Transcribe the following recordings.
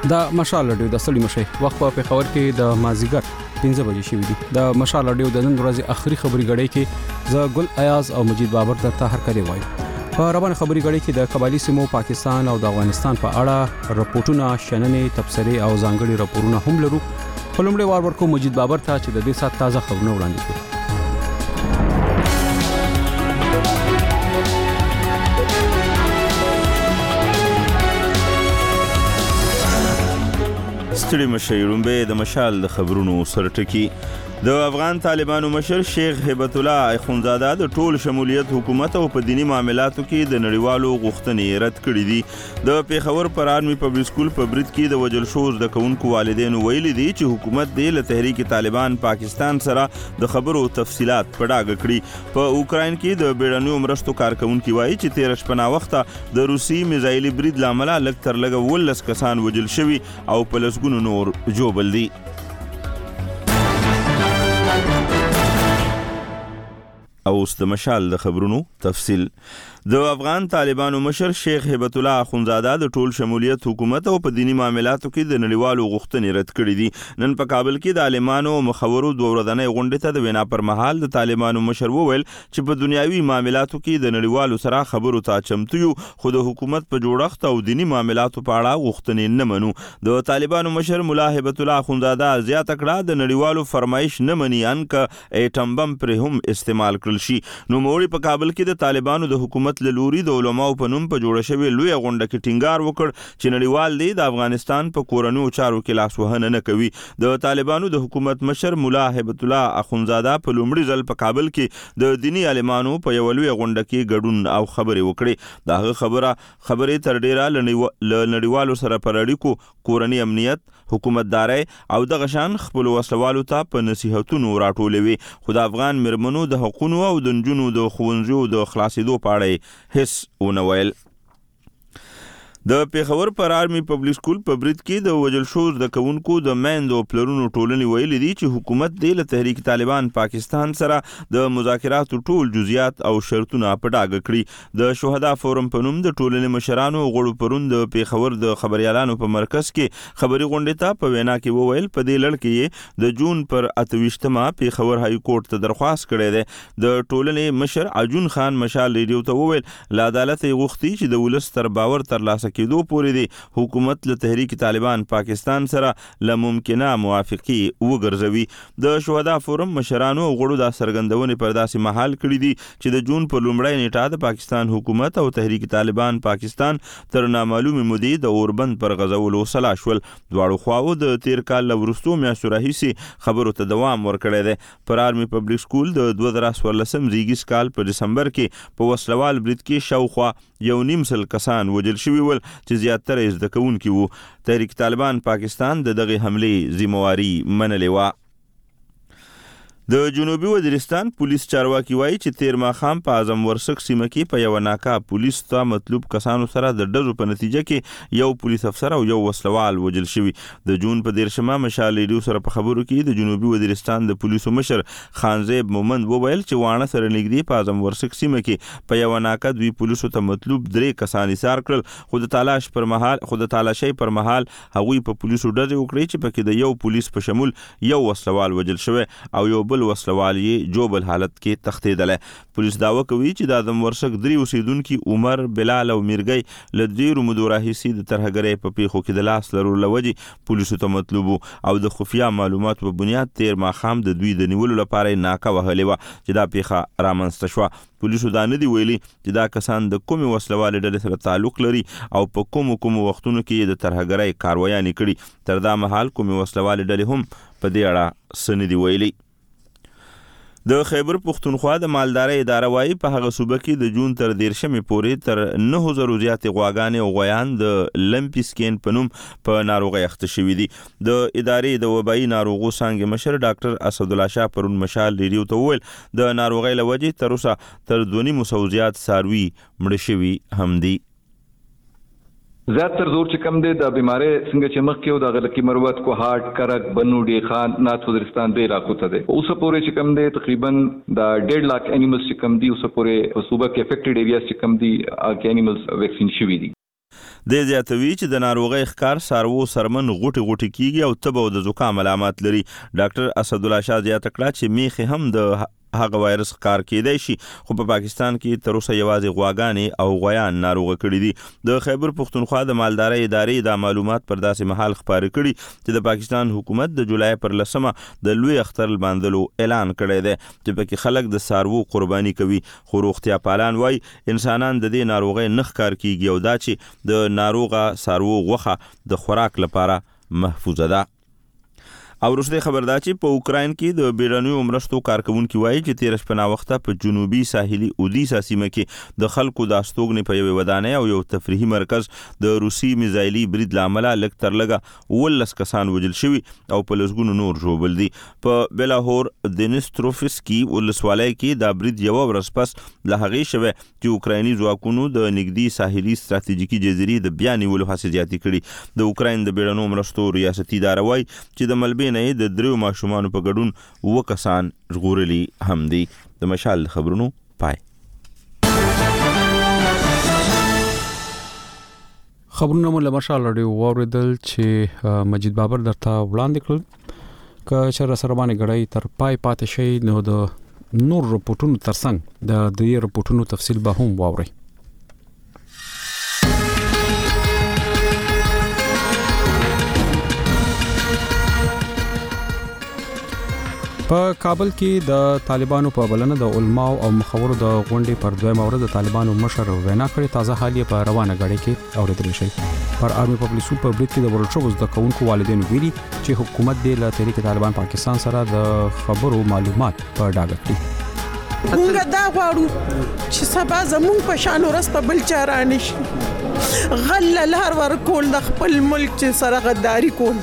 د مشال رادیو د ستړي مشي وخت په پېښور کې د مازیګر 15 بجې شوې دي. د مشال رادیو د نن ورځې اخري خبري غړې کې ز ګل ایاز او مجید بابر درته هر کله وایي. په روانه خبري غړې کې د قبایلی سیمو پاکستان او د افغانستان په اړه راپورټونه، شننې، تبصرې او ځانګړي راپورونه هم لرو. په لومړي وار ورکو مجید بابر ته چې د دې سات تازه خبرونه وړاندې کړي. ستړي مشي رومبه د مشال د خبرونو سرټکی. د افغان طالبانو مشر شیخ هبت الله اخونزاده د ټول شمولیت حکومت او په دینی معاملاتو کې د نړیوالو غوښتنې رد کړې دي. د پیښور پر آرمی پبلک سکول په برید کې د وجل شو د کوونکو والدینو ویلي دي چې حکومت د تحریک طالبان پاکستان سره د خبرو تفصيلات په ډاګه کړي. په اوکراین کې د بیړنیو مرستو کارکونکو وایي چې 13 شپه وخته د روسي میزایلی برید لامل لږ تر لږه 12 کسان وجل شوي او په لسګونو نور جوبل دي. اوس د مشال د خبرونو تفصیل. د افغان طالبانو مشر شیخ هبت الله اخونزاده د ټول شمولیت حکومت او په دینی معاملاتو کې د نړیوالو غوښتنې رد کړې دي. نن په کابل کې د عالمانو او مخورو دوه ورځنۍ غونډې ته د وینا پر مهال د طالبانو مشر وویل چې په دنیوي معاملاتو کې د نړیوالو سره خبرو ته چمتو یو، خو د حکومت په جوړښت او دینی معاملاتو په اړه غوښتنې نه منو. د طالبانو مشر مولا هبت الله اخونزاده زیاته کړه د نړیوالو فرمایش نه مني انکه اټم بم پر هم استعمال کړل شي. نو موري په کابل کې د طالبانو د حکومت لوري د علماو په نوم په جوړه شوی لوی غونډه کې ټینګار وکړ چې نړیوال دی د افغانستان په کورنیو چارو کې لاس وهنه نه کوي. د طالبانو د حکومت مشر مولا هبت الله اخونزاده په لومړي ځل په کابل کې د دینی عالمانو په یو لوی غونډه کې ګډون او خبرې وکړې. دا خبرې تر ډیره نړیوالو سره پر اړیکو، کورنی امنیت، حکومتداري او د غشان خپل وسلوالو ته په نصيحتونو راټولوي. خو د افغان مرمنو د حقوقو او د نجونو د ښوونځیو د خلاصېدو په اړه هیڅ ونه ویل. د پیښور پر آرمی پبلک سکول په برید کې د وجل شو د کوونکو د میندو پلرونو ټولنې ویلي دي چې حکومت د تحریک طالبان پاکستان سره د مذاکراتو ټول جزئیات او شرطونه په ډاګه کړي. د شهدا فورم په نوم د ټولنې مشرانو غړو پرون د پیښور د خبريالانو په مرکز کې خبري غونډې ته په وینا کې وویل په دې لړ کې د جون پر 28مه پیښور های کورټ ته درخواست کړی دی. د ټولنې مشر عجون خان مشال ریډیو ته وویل لا عدالت غوښتي چې د ولس تر باور تر لاسه کېدو پورې دی حکومت له تحریک طالبان پاکستان سره لممکنه موافقي وګرځوي. د شهدا فورم مشرانو غړو د سرګندونې پر داسې محل کړی دي چې د جون په لومړۍ نیټه د پاکستان حکومت او تحریک طالبان پاکستان تر نامعلومه مودې د اوربند پر غزولو سلا شول. دواړو خواو د تیر کال لورستو میاشتو راهیسې خبرو ته دوام ورکړی دی. پر آرمی پبلک سکول د 2014 زیږیز کال په دسمبر کې په وسلوال برید کې شاوخوا 1.5 کسان وژل شوي ول چې زیاتره یې زده کوونکي وو. تحریک طالبان پاکستان د دغه حملې ذمہواری منلې وه. د جنوبي وزیرستان پولیس چارواکي وایي چې تیر ماښام په اعظم ورسک سیمه کې په یو ناکا پولیس ته مطلوب کسانو سره د ډزو په نتیجه کې یو پولیس افسر او یو وسلوال وژل شوي. د جون په 13مه مشال ریډیو سره په خبرو کې د جنوبي وزیرستان د پولیسو مشر خانزیب مومند وویل چې وانه سره نږدې په اعظم ورسک سیمه کې په یو ناکا دوی پولیسو ته مطلوب 3 کسان ایثار کړل، خو د تالاشۍ پر مهال هغوی په پولیسو ډزې وکړې چې پکې د یو پولیس په شمول یو وسلوال وژل شوی او یو وسلوال یې جوبل حالت کې تښتېدلی. پولیس دعوه کوي چې د آدم ورسک 3 اوسیدونکي عمر، بلال او میرګی له ډېرو مودو راهیسې د ترهګرۍ په پیښو کې د لاس لرلو له وجې پولیسو ته مطلوب او د خفیه معلوماتو په بنیاد تیر ماښام د دوی د نیولو لپاره یې ناکه وهلې وه چې دا پیښه رامنځته شوه. پولیسو دا نه دي ویلي چې دا کسان د کومې وسلوالې ډلې سره تعلق لري او په کومو وختونو کې د ترهګرۍ کارویانې کړي. تر دا مهال کومې وسلوالې ډلې هم په دې اړه څه نه دي ویلي. د خیبر پختونخوا د مالدارۍ اداره وایي په هغه صوبه کې د جون تر 13مې پورې تر 9000 زیاتې غواګانې او غویان د لمپي سکین په نوم په ناروغۍ اخته شوي دي. د ادارې د وبایي ناروغو څانګې مشر ډاکټر اسدالله شاه پرون مشال ریډیو ته وویل د ناروغۍ له وجې تر اوسه تر 2.5 زیات څاروي مړه شوي هم دي. زیاتر زور چې کم دی د بیماری څنګه چې مخ کې د غلکی مروت کو هارت کرک بنو ډی خان نات وزیرستان د علاقو ته دی اوس پورې چې کم دی تقریبا د 1.5 लाख انیملز چې کم دی اوس پورې په صوبه کې افیکټډ ایریاز چې کم دی هغه انیملز ویکسین شوي دي. د زیاتوي چې د ناروغۍ ښکار سارو سرمن غوټي کیږي او تبه او د زکام علامات لري. ډاکټر اسدالله شاه زیاته کړه چې میخه هم د هغه وایرس ښکار کېدای شي، خو په پاکستان کې تر اوسه یوازې غواګانې او غویان ناروغه کړي دي. د خیبر پښتونخوا د مالدارۍ ادارې دا معلومات پر داسې مهال خپاره کړي چې د پاکستان حکومت د جولای پر 10 د لوی اختر باندلو اعلان کړی دی چې پکې خلک د سارو قرباني کوي، خو روغتیا پالان وای انسانان د دې ناروغۍ نه ښکار کیږي او دا چې د ناروغه سارو غوښه د خوراک لپاره محفوظه ده. او وروسته خبر دا چې په اوکراین کې د بیړنیو مرستو کارکونکو وایي چې 13 شپه وخته په جنوبي ساحلي اودیسا سیمه کې د خلکو د استوګنې په یوه ودانۍ او یو تفریحي مرکز د روسي میزایلي برید لامل لږ تر لږه 19 کسان وژل شوي او په لسګونو نور ژوبل دي. په بلاهور دنستروفسکي ولسوالۍ کې دا برید یو ورځ پس له هغې شوه چې اوکرایني ځواکونو د نږدې ساحلي ستراتیژیکي جزیرې د بیا نیولو هڅې زیاتې کړي. د اوکراین د بیړنیو مرستو ریاستي اداره وایي چې د ملبې نه د دریو ماشومانو په ګډون 2 کسان ژغورلي هم دي. د مشال خبرونو پای. خبرونه مو له مشال رادیو واوریدل چې مجید بابر درته وړاندې کړل. که چېرې سره باندې غړی تر پای پاتې شي نو د نور رپورټونو ترڅنګ د دې رپورټونو تفصیل به هم واورئ. په کابل کې د طالبانو په بلنه د علماو او مخورو د غونډې پر دویمه ورځ د طالبانو مشر وینا کړې. تازه حال یې په روانه غړې کې اوریدل شي. پر آرمي پبلیسو په برید کې د ورلډ شوز د کونکو والدینو ویلي چې حکومت د تحریک طالبان پاکستان سره د خبرو معلومات په ډاګه کړي. موږ دا غواړو چې سبا زموږ په شان ورځ په بل چا رانشي. غل لهر ورکول د خپل ملک چې سره غداري کول.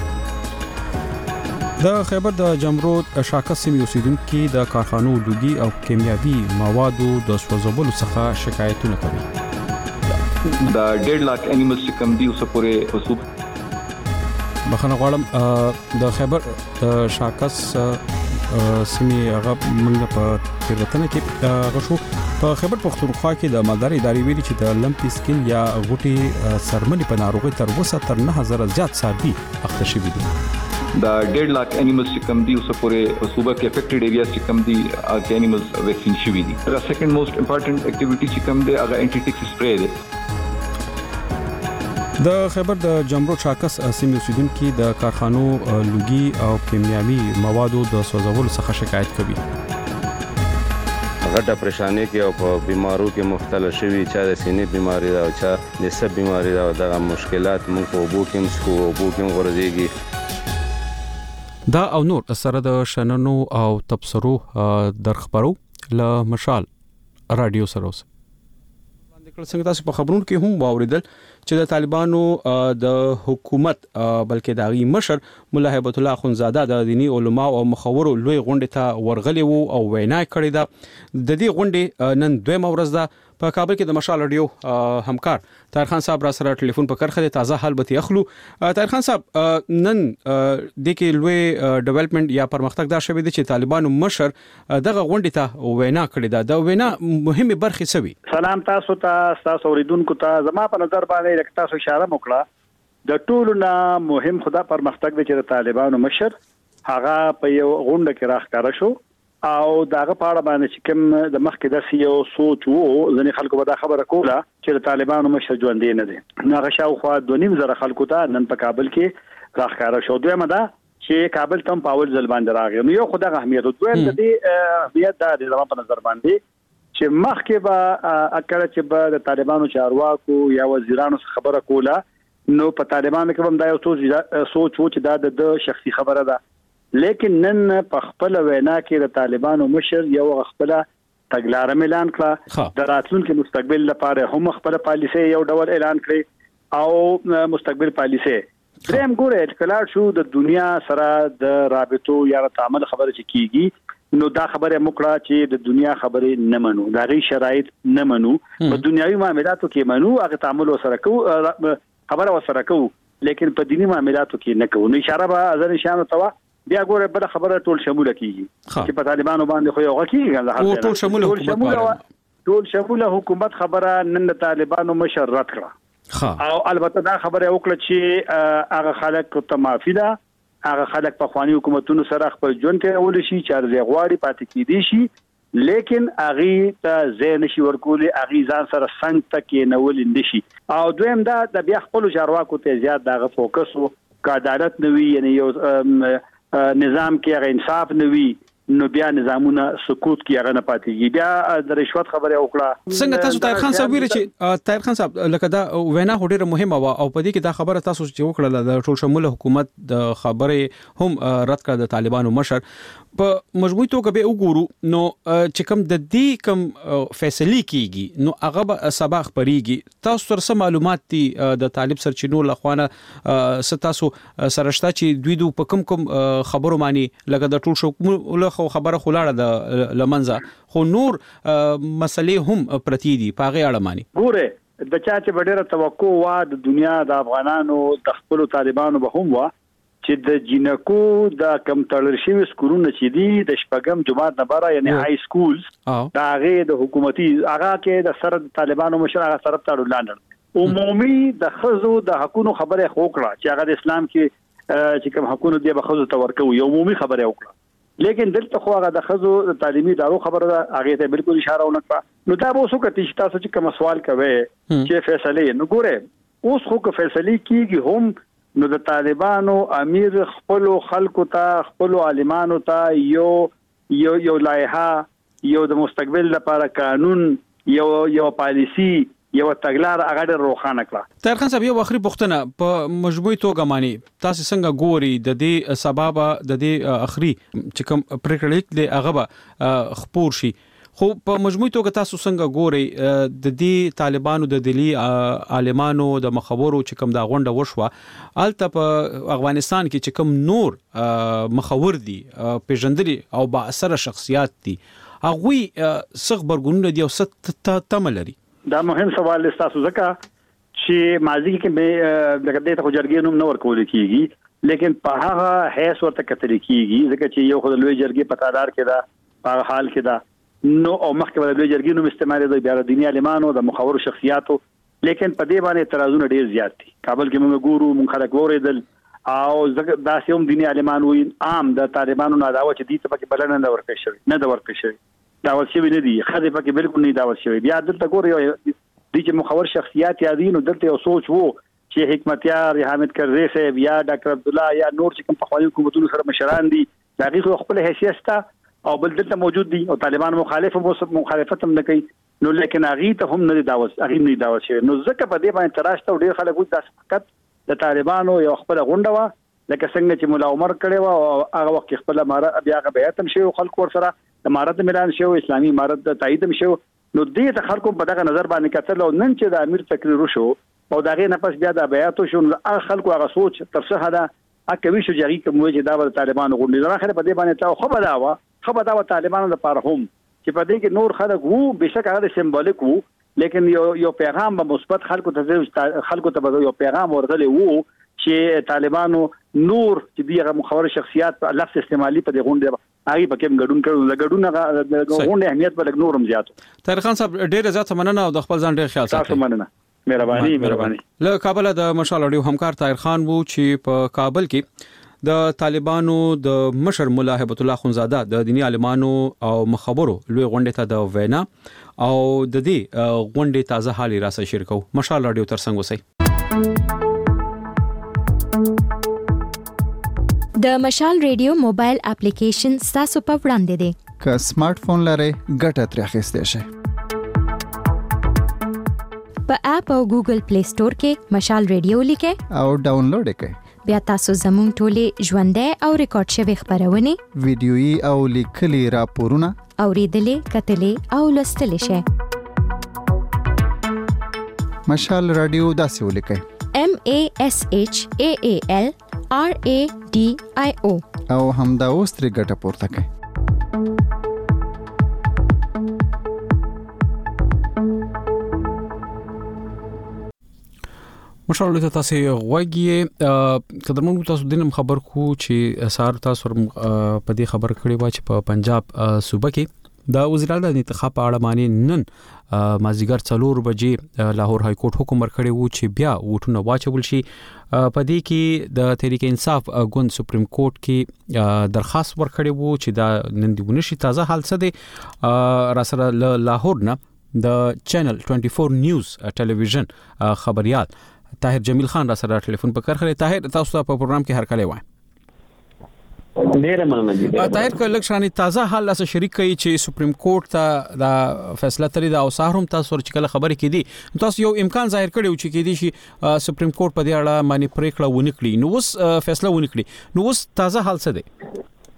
د خیبر د جمرود شاکس سیمې اوسیدونکو د کارخانو لوګي او کیمیاوي موادو د سوځولو څخه شکایتونه کوي. دا 1.5 لک انیملز چې کم دي اوسه پورې وسوب بخنه غواړم د خیبر د شاکس سیمې هغه موږ په تیرتنه کې غشو. په خیبر پښتونخوا کې د مالدارۍ ادارې ویلي چې د لمپي سکین یا غوټي سرمنې په ناروغي تر اوسه تر 9000 زیات څاروي اخته شوي دي. دا 1.5 لک انیملز چې کم دي اوسه پورې صوبه کې افیکټډ ایریاز چې کم دي هغه انیملز ویکسین شوي دي. دا سیکنډ موست امپورټنت اکټیویټي چې کم دي هغه انټي ټیک سپری دی. د خیبر د جمرود شاکس سیمې اوسیدونکو د کارخانو لوګي او کیمیاوي موادو د سوځولو څخه شکایت کوي. غټه پریشانی کې او په بیمارو کې مختلف شوي، چا د سینې بیماری دا او چا د سب بیماری دا. دغه مشکلات موږ په وبو کې مسکو وبو کې غورځيږي. دا او نور سره د شننو او تبصرو درخبرو له مشال رادیو سره اوس باندې څنګه تاسو په خبرونو کې هم واوریدل چې د طالبانو د حکومت بلکې د غي مشر مولا هیبت الله اخونزاده د دینی علما او مخورو لوی غونډه ته ورغلی وو او وینا کړې ده. د دې غونډې نن دویمه ورځ ده. په کابل کې د مشال رادیو همکار طاهر خان صاحب را سره ټلیفون په کرخه تازه حال به اخلو. طاهر خان صاحب نن د کې لوی ډیولپمنٹ یا پرمختګ دا شوی دی چې طالبانو مشر دغه غونډه ته وینا کړې ده. د وینا مهمه برخه سوي. سلام تاسو ته اوریدونکو ته. زما په نظر باندې تاسو اشاره وکړه د ټولو نه مهم خدا پرمختګ دی چې طالبانو مشر هغه په یو غونډه کې راخاره شو او داغه پاړه باندې چې کوم د مخکې د یو سوچ وو ځنې خلکو به دا خبره کوله چې د طالبانو مشر ژوند نه دي. نو شاوخوا 2.5 خلکو ته نن په کابل کې راخاره شو. دویمه دا چې کابل ته په اول ځل باندې راغی. نو یو خدای اهمیت دویم د دې اهمیت د زما په نظر باندې چې مخکې به اکړه چې به د طالبانو چارواکو یا وزیرانو خبره کوله نو په طالبانو کې هم دا یو سوچ وو چې دا د شخصي خبره ده. لیکن نن په خپل وینا کې د طالبانو مشر یو خپل تګلارې اعلان کړه. د راتلونکي مستقبل لپاره هم خپل پالیسي یو ډول اعلان کړی او مستقبل پالیسي دریم ګوره اټکلار شو د دنیا سره د رابطو یا تعامل خبره چې کیږي نو دا خبره مکړه چې د دنیا خبره نه منو، دا غي شرایط نه منو، په دنیوي معاملاتو کې منو، هغه تعامل سره کو خبره وسره کو، لیکن په دینی معاملاتو کې نه کو. نو اشاره به اذر نشانه توا بیا ګوره بل خبره ټول شموله کیږي چې په طالبانو باندې خو یو کیږي ټول شموله حکومت خبره نن د طالبانو مشر رد کړه او البته دا خبره وکړه چې هغه خلک ته معافي ده، هغه خلک په خواني حکومتونو سره خپل ژوند کوي شي چې ارزه غواړي پاتې کیدي شي، لیکن اغي ته زین شي ورکول، اغي ځان سره څنګه تکي نول نشي. او دویم دا د بیا خپل چارواکو ته زیات دغه فوکس او عدالت نوي، یعنی یو نظام کې هغه انصاف نوي، نو بیا نظامونه سکوت کې هغه نه پاتېږي. بیا د رشوت خبره وکړه. څنګه تاسو طاهر خان صاحب ویل چې طاهر خان صاحب لکه دا وینا ډیره مهمه و او په دې کې دا خبره تاسو چې وکړه د ټول شموله حکومت د خبره هم رد کړ د طالبانو مشر په مجموعي توګه به وګورو نو چې کوم د دې کوم فیصله کیږي نو هغه به سبا خبريږي. تاسو تر څه معلومات دي د طالب سرچینو لخوانه ستاسو سرهشته چې دوی په کوم خبرو معنی لکه د ټول شموله خبره خولاړه د لمنځه خو نور مسلې هم پرتی دي پاغه اړه معنی ګوره د چا چې ډېره توقع وا د دنیا د افغانانو د خپل طالبانو به هم وا چې د جنکو د کم تړل شوی سکولونه چې دي د شپږم جماعت نه بره یعنی های سکولز دا هغه د حکومتي هغه کې د سره د طالبانو مشر هغه سره تړل لاندې عمومي د خزو د حقونو خبره خوکړه چې هغه د اسلام کې چې کوم حقونه دی به خزو ته ورکو یو عمومي خبره وکړه، لیکن دلته خو هغه د خزو تعلیمي ادارو خبره ده هغه ته بالکل اشاره ونه کړه. نو دا به اوسو کته چې تاسو چې کوم سوال کوي چې فیصله نو ګوره اوس خو که فیصله کیږي هم نو د طالبانو امیر خپل خلکو ته خپل عالمانو ته یو لایحه یو د مستقبل لپاره قانون یو پالیسی یو تګلار هغه ډېر روښانه کړه. طاهر خان صاحب یو اخري پوښتنه په مجموعي توګه معنی تاسو څنګه ګوري د دې سبب د دې اخري چې کوم پریکړه دی هغه به خپور شي خو په مجموعي توګه تاسو څنګه ګوري د دې طالبانو د دلی عالمانو د مخابرو چې کوم دا غونډه وشوه الته په افغانستان کې چې کوم نور مخاور دي پیژندلي او با اثر شخصیات دي هغه څخه برګون دي او ست تملري. دا مهم سوال تاسو ځکه چې ماضي کې لکه دې ته جرګې نوم نه ورکول کیږي لیکن په هغه هیڅ ورته کتل کیږي ځکه چې یو خدای لوی جرګې په قطار کې دا په حال کې دا نو او مخکې د لوی جرګې نوم استعمال دی بیا د دیني عالمانو د مخاور شخصیاتو، لیکن په دې باندې اعتراضونه ډیر زیات دي. کابل کې موږ ګورو موږ خلک وریدل او دا سیوم دیني عالمان وي عام د طالبانو نه داوا چې دې ته پکې بلنه نه ورکړي شوی داول شوی نه دي خدای پکې بالکل نه داول شوی. بیا دلته ګوري د چې مخاور شخصیات یادینو دلته یو سوچ وو چې حکمتیار یا حامد کرزی صاحب یا ډاکټر عبد الله یا نور چې کوم په خپل حکومتونو سره مشران دي دغه خپل حیثیت ته او بل دلته موجود دي او طالبان مخالفت هم نه کوي نو لیکن هغه ته هم نه داول شوی. نو ځکه په دې باندې تراشته ډیر خلک وځي د فقط د طالبانو یو خپل غونډه وا لکه څنګه چې مولا عمر کړي و او هغه وخت خپل بیا هغه بیاتم شي خلک ور سره امارت ملان شو اسلامي امارت د تایید شو نو دې ته خلکو په دغه نظر باندې کتل او نن چې د امیر تقریر شو او دغه نه پس بیا د بیاتو شو نو خلکو هغه سوچ تر څه حدا اکوي شو جری کوم چې دا د طالبانو غونډه نه خره په دې باندې ته خو دا طالبانو لپاره هم چې په دې کې نور خلک وو بشک هغه سمبولیک وو لیکن یو پیغام به مثبت خلکو ته یو پیغام ورغلی وو چې طالبانو نور چې دیغه مخاور شخصیات په لفظ استعمالي په دې غونډه هغه پکې ګډون کړو د غونډه اهمیت په لګ نورم زیاتو. طاهر خان صاحب ډېر زیات مننه او د خپل ځان ډېر خیال ساتئ. تاسو مننه. مهرباني. له کابل د مشال اډیو همکار طاهر خان وو چې په کابل کې د طالبانو د مشر مولا هیبت الله اخونزاده د دینی عالمانو او مخابرو لوی غونډه ته د وینا او د دې غونډې تازه حالي راسه شریکو مشال اډیو تر څنګه وسی. د مشال ریډیو موبایل اپلیکیشن تاسو په وړاندې دی که سمارټ فون لرئ ګټه ترې اخیستی شئ. په اپ او ګوګل پلی سٹور کې مشال ریډیو لیکئ او ډاونلوډ کړئ. بیا تاسو زموږ ټولې ژوندۍ او ریکارډ شوی خبرونه ویډیويي او لیکلي راپورونه اوریدلې کتلې او لوستلې شئ. مشال رادیو داسې ولیکئ MASHAAL RADIO او همدا اوس ترې ګټه پورته کړئ. مشال ته تاسو غوږی قدرمن تاسو دینم خبر کو چې سار تاسو په دې خبر کړی و چې په پنجاب صوبه کې د وزیر اعلی د انتخاب په اړه باندې نن مازیګر 4 بجې لاهور های کورټ حکم ورکړی وو چې بیا ووټونه واچول شي. په دې کې د تحریک انصاف ګوند سپریم کورټ کې درخواست ورکړی وو چې دا نن دی ونشي. تازه حال څه دی را سره لاهور نه د چینل 24 نیوز ټلویزیون خبريال طاهر جمیل خان را سره ټلیفون په کار خلې. طاهر تاسو په پروګرام کې هر کله وای ډېر مننه دي. طاهر کله شانې تازه حال لاس شریک کوي چې سپریم کورټ ته دا فیصله ترې دا او سهارم تاسو چې کله خبرې کړي تاسو یو امکان ظاهر کړی چې کې دي شي سپریم کورټ په دې اړه باندې پریکړه ونکړي نو اوس فیصله ونکړي نو اوس تازه حال څه دی؟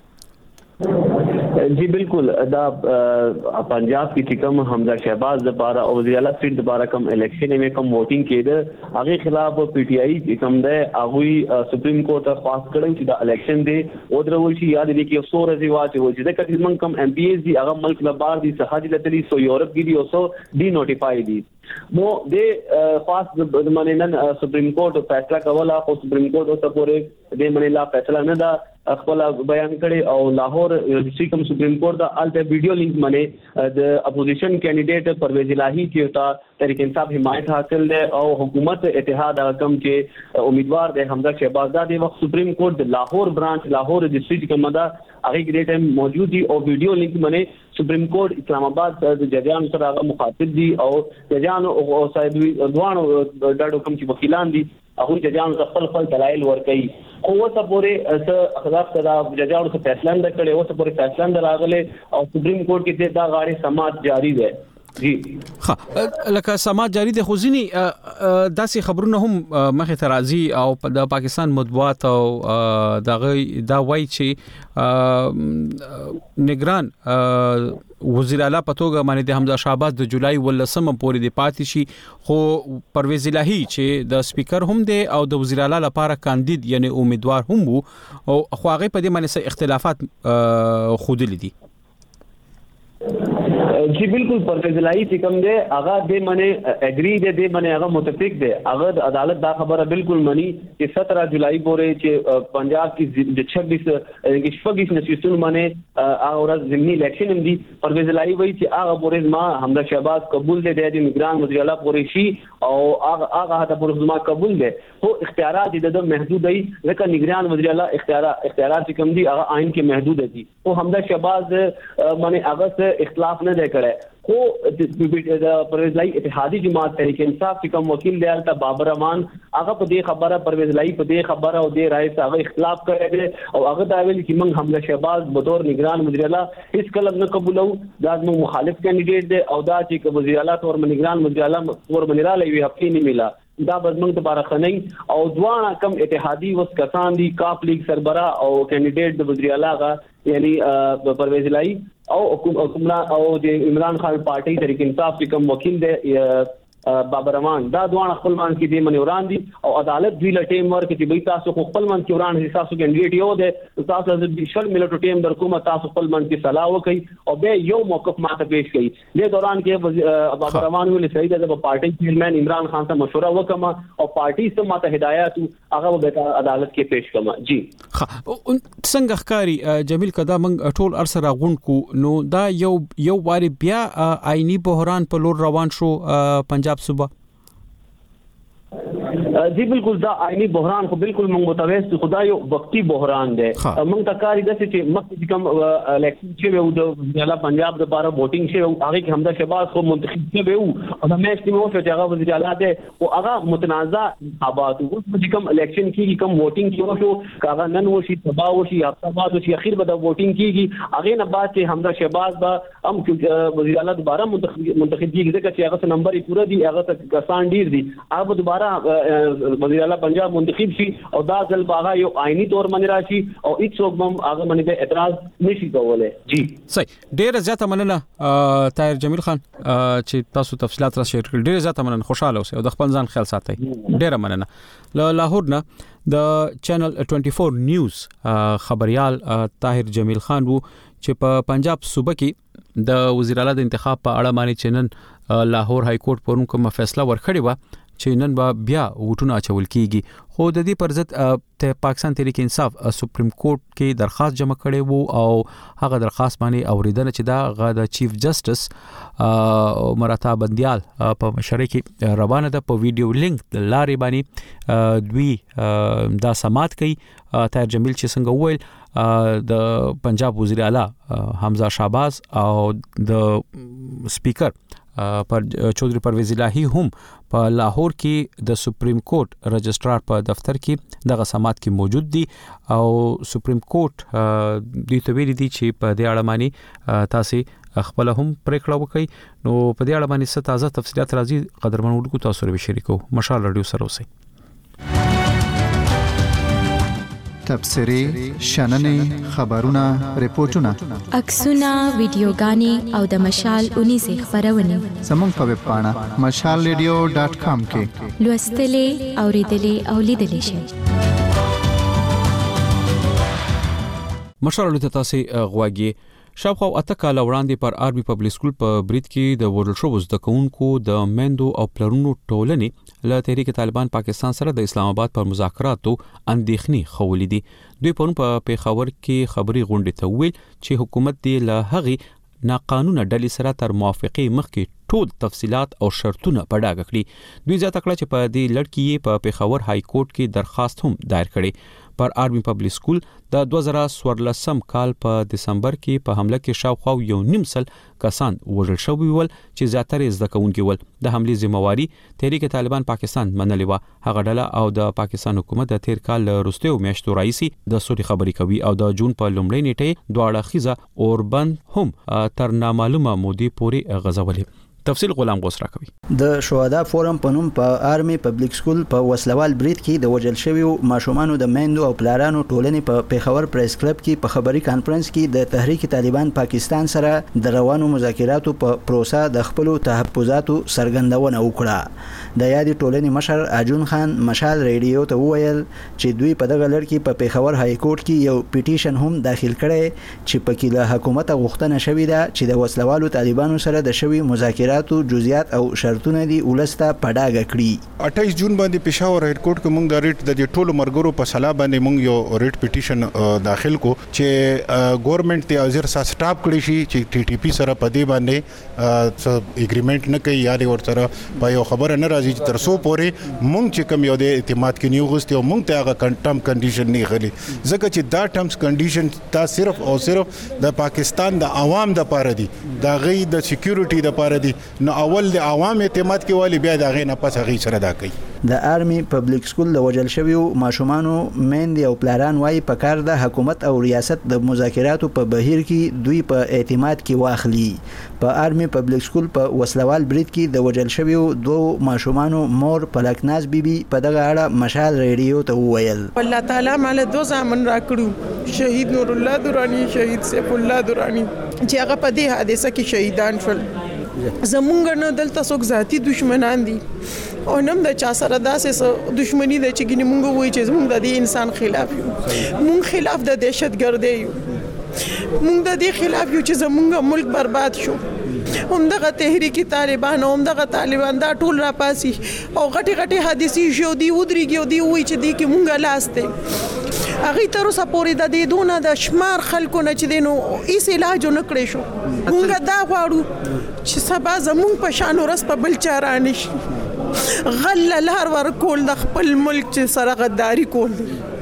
जी बिल्कुल दा पंजाब की चिकम हमजा शहबाज दोबारा और वज़ीर-ए-आला सीट दोबारा कम इलेक्शन में कम वोटिंग के दे आगे खिलाफ पीटीआई कम दे आगुई सुप्रीम कोर्ट पास करें कि दा इलेक्शन दे ओदर वोची याद दे कि 100 रजीवात हो जिदे कम कम एमपीएस दी आगा मुल्क लबार दी सहाजी लतली सो यूरोप की दी ओसो डी नोटिफाई दी वो दे फास्ट माने नन सुप्रीम कोर्ट फैसला कवला और सुप्रीम कोर्ट और सपोरे दे मने ला फैसला न दा خپل بیان کړي او لاهور ډیسټریکټ کم سپریم کورټ دا الته ویډیو لینک باندې د اپوزیشن کینډیډیټ پرویز الہی کی ہوتا تحریک انصاف حمایت حاصل ہے او حکومت اتحاد حکم کے امیدوار دے حمزہ شہباز دا دے وقت سپریم کورٹ لاہور برانچ لاہور ڈسٹرکٹ کا مدا اگے کے ٹائم موجود دی او ویڈیو لینک باندې سپریم کورٹ اسلام آباد د ججان سره مخاطب دي او ججان او صاحب دوانو ډاډو کم چې وکیلان دي هغه ججان خپل دلایل ور کوي او وسه پورې اس خلاف صدا ججانو څخه فیصله نه کړي وسه پورې فیصله نه راغله او سپریم کورٹ کې دا غاړي سماعت جاری ده. جی ها لکه سماعت جاری ده خو ځینی داسې خبرونه هم مخه ترازی او د پاکستان مطبوعات او دا وایي چې نگران وزیر اعلی پتوګه باندې د حمزه شهباز د جولای ولسم پورې د پاتې شي خو پرویز الہی چې د سپیکر هم دی او د وزیر اعلی لپاره کاندید یعنی امیدوار هم وو او خو هغه په دې باندې اختلافات خودلی دي. जी बिल्कुल परवेज इलाही چې کوم دی هغه د منی اګری دی منی هغه متفق دی هغه عدالت دا خبره بالکل منی چې 17 جولای پورې چې پنجاب کې د 26 نشستون منی او ضمنی الیکشن هم دی پرویز الہی وایي چې هغه پورې ما حمزه شهباز قبول دی د نگران وزیر اعلی پورې شي او هغه هدا پورې ما قبول دی خو اختیارات د محدود دی ځکه نگران وزیر اعلی اختیارات چې کوم دی هغه آئین کې محدود دي او حمزه شهباز منی هغه سے اختلاف نه دی کړی خو د پرویز الہی اتحادی جماعت تحریک انصاف چې کوم وکیل دی البته بابر امان هغه په دې خبره پرویز الہی په دې خبره او دې رائے سره اختلاف کړی دی او هغه دا ویل چې موږ حمزه شهباز بطور نگران وزیر اعلی هیڅ کله نه قبولو دا موږ مخالف کینډیډیټ دی او دا چې وزیر اعلی تور نگران وزیر اعلی تور منیرا لوي هفته نه ملا دا بدمنګ دوباره خنۍ او دوانه کم اتحادی وس کسان دي کاپ لیگ سربرا او کینډیډیټ د وزیر اعلی غا یعنی پرویز الہی او حکمران او د عمران خان پارټي تحریک انصاف چې کوم وکیل دی بابر امان دا دوه خپل مان کې دی منوران دي او عدالت دوی له ټیم ورک چې به تاسو خپل مان کې وران حساسو کینډیډیټ یو دی تاسو د شل ملټو ټیم در کومه تاسو خپل مان کې صلاح وکړي او به یو موقف ماته پیش کړي د دوران کې بابر امان ویل سید د پارټي چیرمن عمران خان ته مشوره وکما او پارټي سم ماته هدایت هغه به عدالت کې پیش کما. جی څنګه ښکاری جمیل کدا موږ ټول ارسره غون کو نو دا یو واری بیا آئینی بحران په لور روان شو پنجاب صوبہ. جی بالکل دا آئینی بحران خو بالکل موږ متویس خدا یو وقتی بحران دی موږ تکاری د چې مخکې کوم الیکشن چې وو د ضلع پنجاب د بارے ووټینګ شو هغه کې حمزه شهباز خو منتخب شوی وو او د میچ کې مو چې هغه وزیر اعلی دی او هغه متنازع انتخابات وو چې کوم الیکشن کې کوم ووټینګ کې وشو هغه نن وشي تبا وشي هفته بعد وشي اخر به د ووټینګ کېږي هغه نه بعد چې حمزه شهباز به هم وزیر اعلی دوباره منتخب کېږي ځکه چې هغه څه نمبر یې پوره دي هغه څه کسان ډیر دي هغه دوباره وزیر اعلی پنجاب منتخب شي او دا ځل باغه یو آئینی تور باندې راشي او هیڅ څوک هم هغه باندې اعتراض نشي کولای. جی صحیح ډیر زیاته مننه طاهر جمیل خان چې تاسو تفصيلات را شیر کړل ډیر زیاته مننه خوشاله اوسئ او د خپل ځان خیال ساتئ ډیر مننه. لاهور نه د چینل 24 نیوز خبريال طاهر جمیل خان وو چې په پنجاب صوبه کې د وزیر اعلی د انتخاب په اړه باندې چینل لاهور های کورټ پرون کوم فیصله ورکړی و چې نن به بیا وټونه اچول کیږي خو د دې پر ضد ته پاکستان تحریک انصاف سپریم کورټ کې درخواست جمع کړي وو او هغه درخواست باندې اوریدنه چې دا غا د چیف جسټس مرتا بندیال په مشرۍ کې روانه ده په ویډیو لینک د لارې باندې دوی دا سماعت کوي طاهر جمیل چې څنګه وویل د پنجاب وزیر اعلی حمزه شهباز او د سپیکر پر چودري پرویز الهی هم په لاهور کې د سپریم کورټ رجسترار په دفتر کې دغه سماعت کې موجود دي او سپریم کورټ دوی ته ویلي دي چې په دې اړه باندې تاسو خپل هم پریکړه وکړئ نو په دې اړه باندې څه تازه تفصيلات راځي قدرمن وډکو تاسو سره شریکو مشال رادیو سره اوسئ تبصري شننې خبرونه ریپورتونه عکسونه ویډیوګانې او د مشال 19 خبرونه زموږ په ویب پاڼه mashalradio.com کې لوستلې اوریدلې او لیدلې شئ مشال له تاسو غواګي شاوخوا اته کال وړاندې پر آرمي پبلک سکول په برید کې د ورل شو د کونکو د میندو او پلرونو ټولنې له تحریک طالبان پاکستان سره د اسلام آباد پر مذاکراتو اندېښنې خولې دي دوی په پیښور کې خبري غونډه ته ویل چې حکومت دی له هغه ناقانونه ډلې سره تر موافقه مخکې ټول تفصيلات او شرطونه په ډاګه کړي دوی ځکه کړه چې په دې لړکی په پیښور های کورټ کې درخواست هم دایر کړي پر آرمي پبلک سکول د 2014 کال په دسمبر کې په حمله کې شاوخوا یو نیم سل کسان وژل شوي ول چې زیاتره زده کوونکي ول د حمله ذمہواری تحریک طالبان پاکستان منلې و هغه ډله او د پاکستان حکومت د تیر کال وروستیو میاشتو راځي د سوري خبري کوي او د جون په لومړۍ نیټه دواړه خيزه اوربند هم تر نامعلومه مودې پورې غزولې تفصیل غلام غوسرا کوي د شهدا فورم په نوم په آرمي پبلک سکول په وسلوال برید کې د وجل شویو ماشومانو د میندو او پلارانو ټولنې په پیښور پریس کلب کې په خبري کانفرنس کې د تحریک طالبان پاکستان سره د روانو مذاکراتو په پروسه د خپل تحفظاتو څرګندونه وکړه د یادې ټولنې مشر اجون خان مشال ریډیو ته وویل چې دوی په دغه لړ کې په پیښور های کورټ کې یو پیټیشن هم داخل کړي چې په کې له حکومت غوښتنه شوې ده چې د وسلوالو طالبانو سره د شوی مذاکرات جزئیات او شرطونه دي ولسته پډاګه کړي 28 جون باندې پېښور های کورټ کې موږ د ریټ د ټولو مرګرو په صلاح باندې موږ یو ریټ پیټیشن داخل کو چې ګورنمنت ته حاضر سټاپ کړی شي چې ټي ټي پی سره په دې باندې اګریمنٹ نه کوي یا ور سره په یو خبره نه راځي چې تر څو پورې موږ چې کوم یو د اعتماد کې نیو غوستي او موږ ته هغه ټرم کنډیشن نه غلي ځکه چې دا ټرمز کنډیشن تا صرف او صرف د پاکستان د عوام د پاره دي دا غي د سکیورټي د پاره دي نو اول د عوام اعتماد کې والی بیا د غي نه پس غي سره دا کوي د آرمي پبلک سکول د وجل شویو ماشومانو میندې او پلاران وايي په کار د حکومت او ریاست د مذاکراتو په بهیر کې دوی په اعتماد کې واخلي په آرمي پبلک سکول په وسلوال برید کې د وجل شویو دوه ماشومانو مور پلکناز بیبي په دغه اړه مشال ریډیو ته وویل الله تعالی مال دوه ځامن راکړو شهید نور الله درانی شهید سیف الله درانی چې هغه په دې حادثه کې شهیدان شول زمونږ نه دلته څوک ذاتی دشمنان دي او نم د چا سره داسې دشمنی د چګنی مونږ وای چې زمونږ د دې انسان خلاف یو مونږ خلاف د دهشتګردۍ یو مونږ د دې خلاف یو چې زمونږ ملک برباد شو همدغه تحریک طالبان همدغه طالبان دا ټول را پاسي او غټي غټي حادثې شو دی ودرېږي او دی وای چې دی کې مونږه لاس ته هغه تر اوسه پورې د دې دونه د شمار خلکو نه چې دینو هیڅ علاج نه کړی شو مونږ دا غواړو چې سبا زمونږ په شان ورس په بل چا رانشي غل لهر ورکول د خپل ملک چې سره غداری کول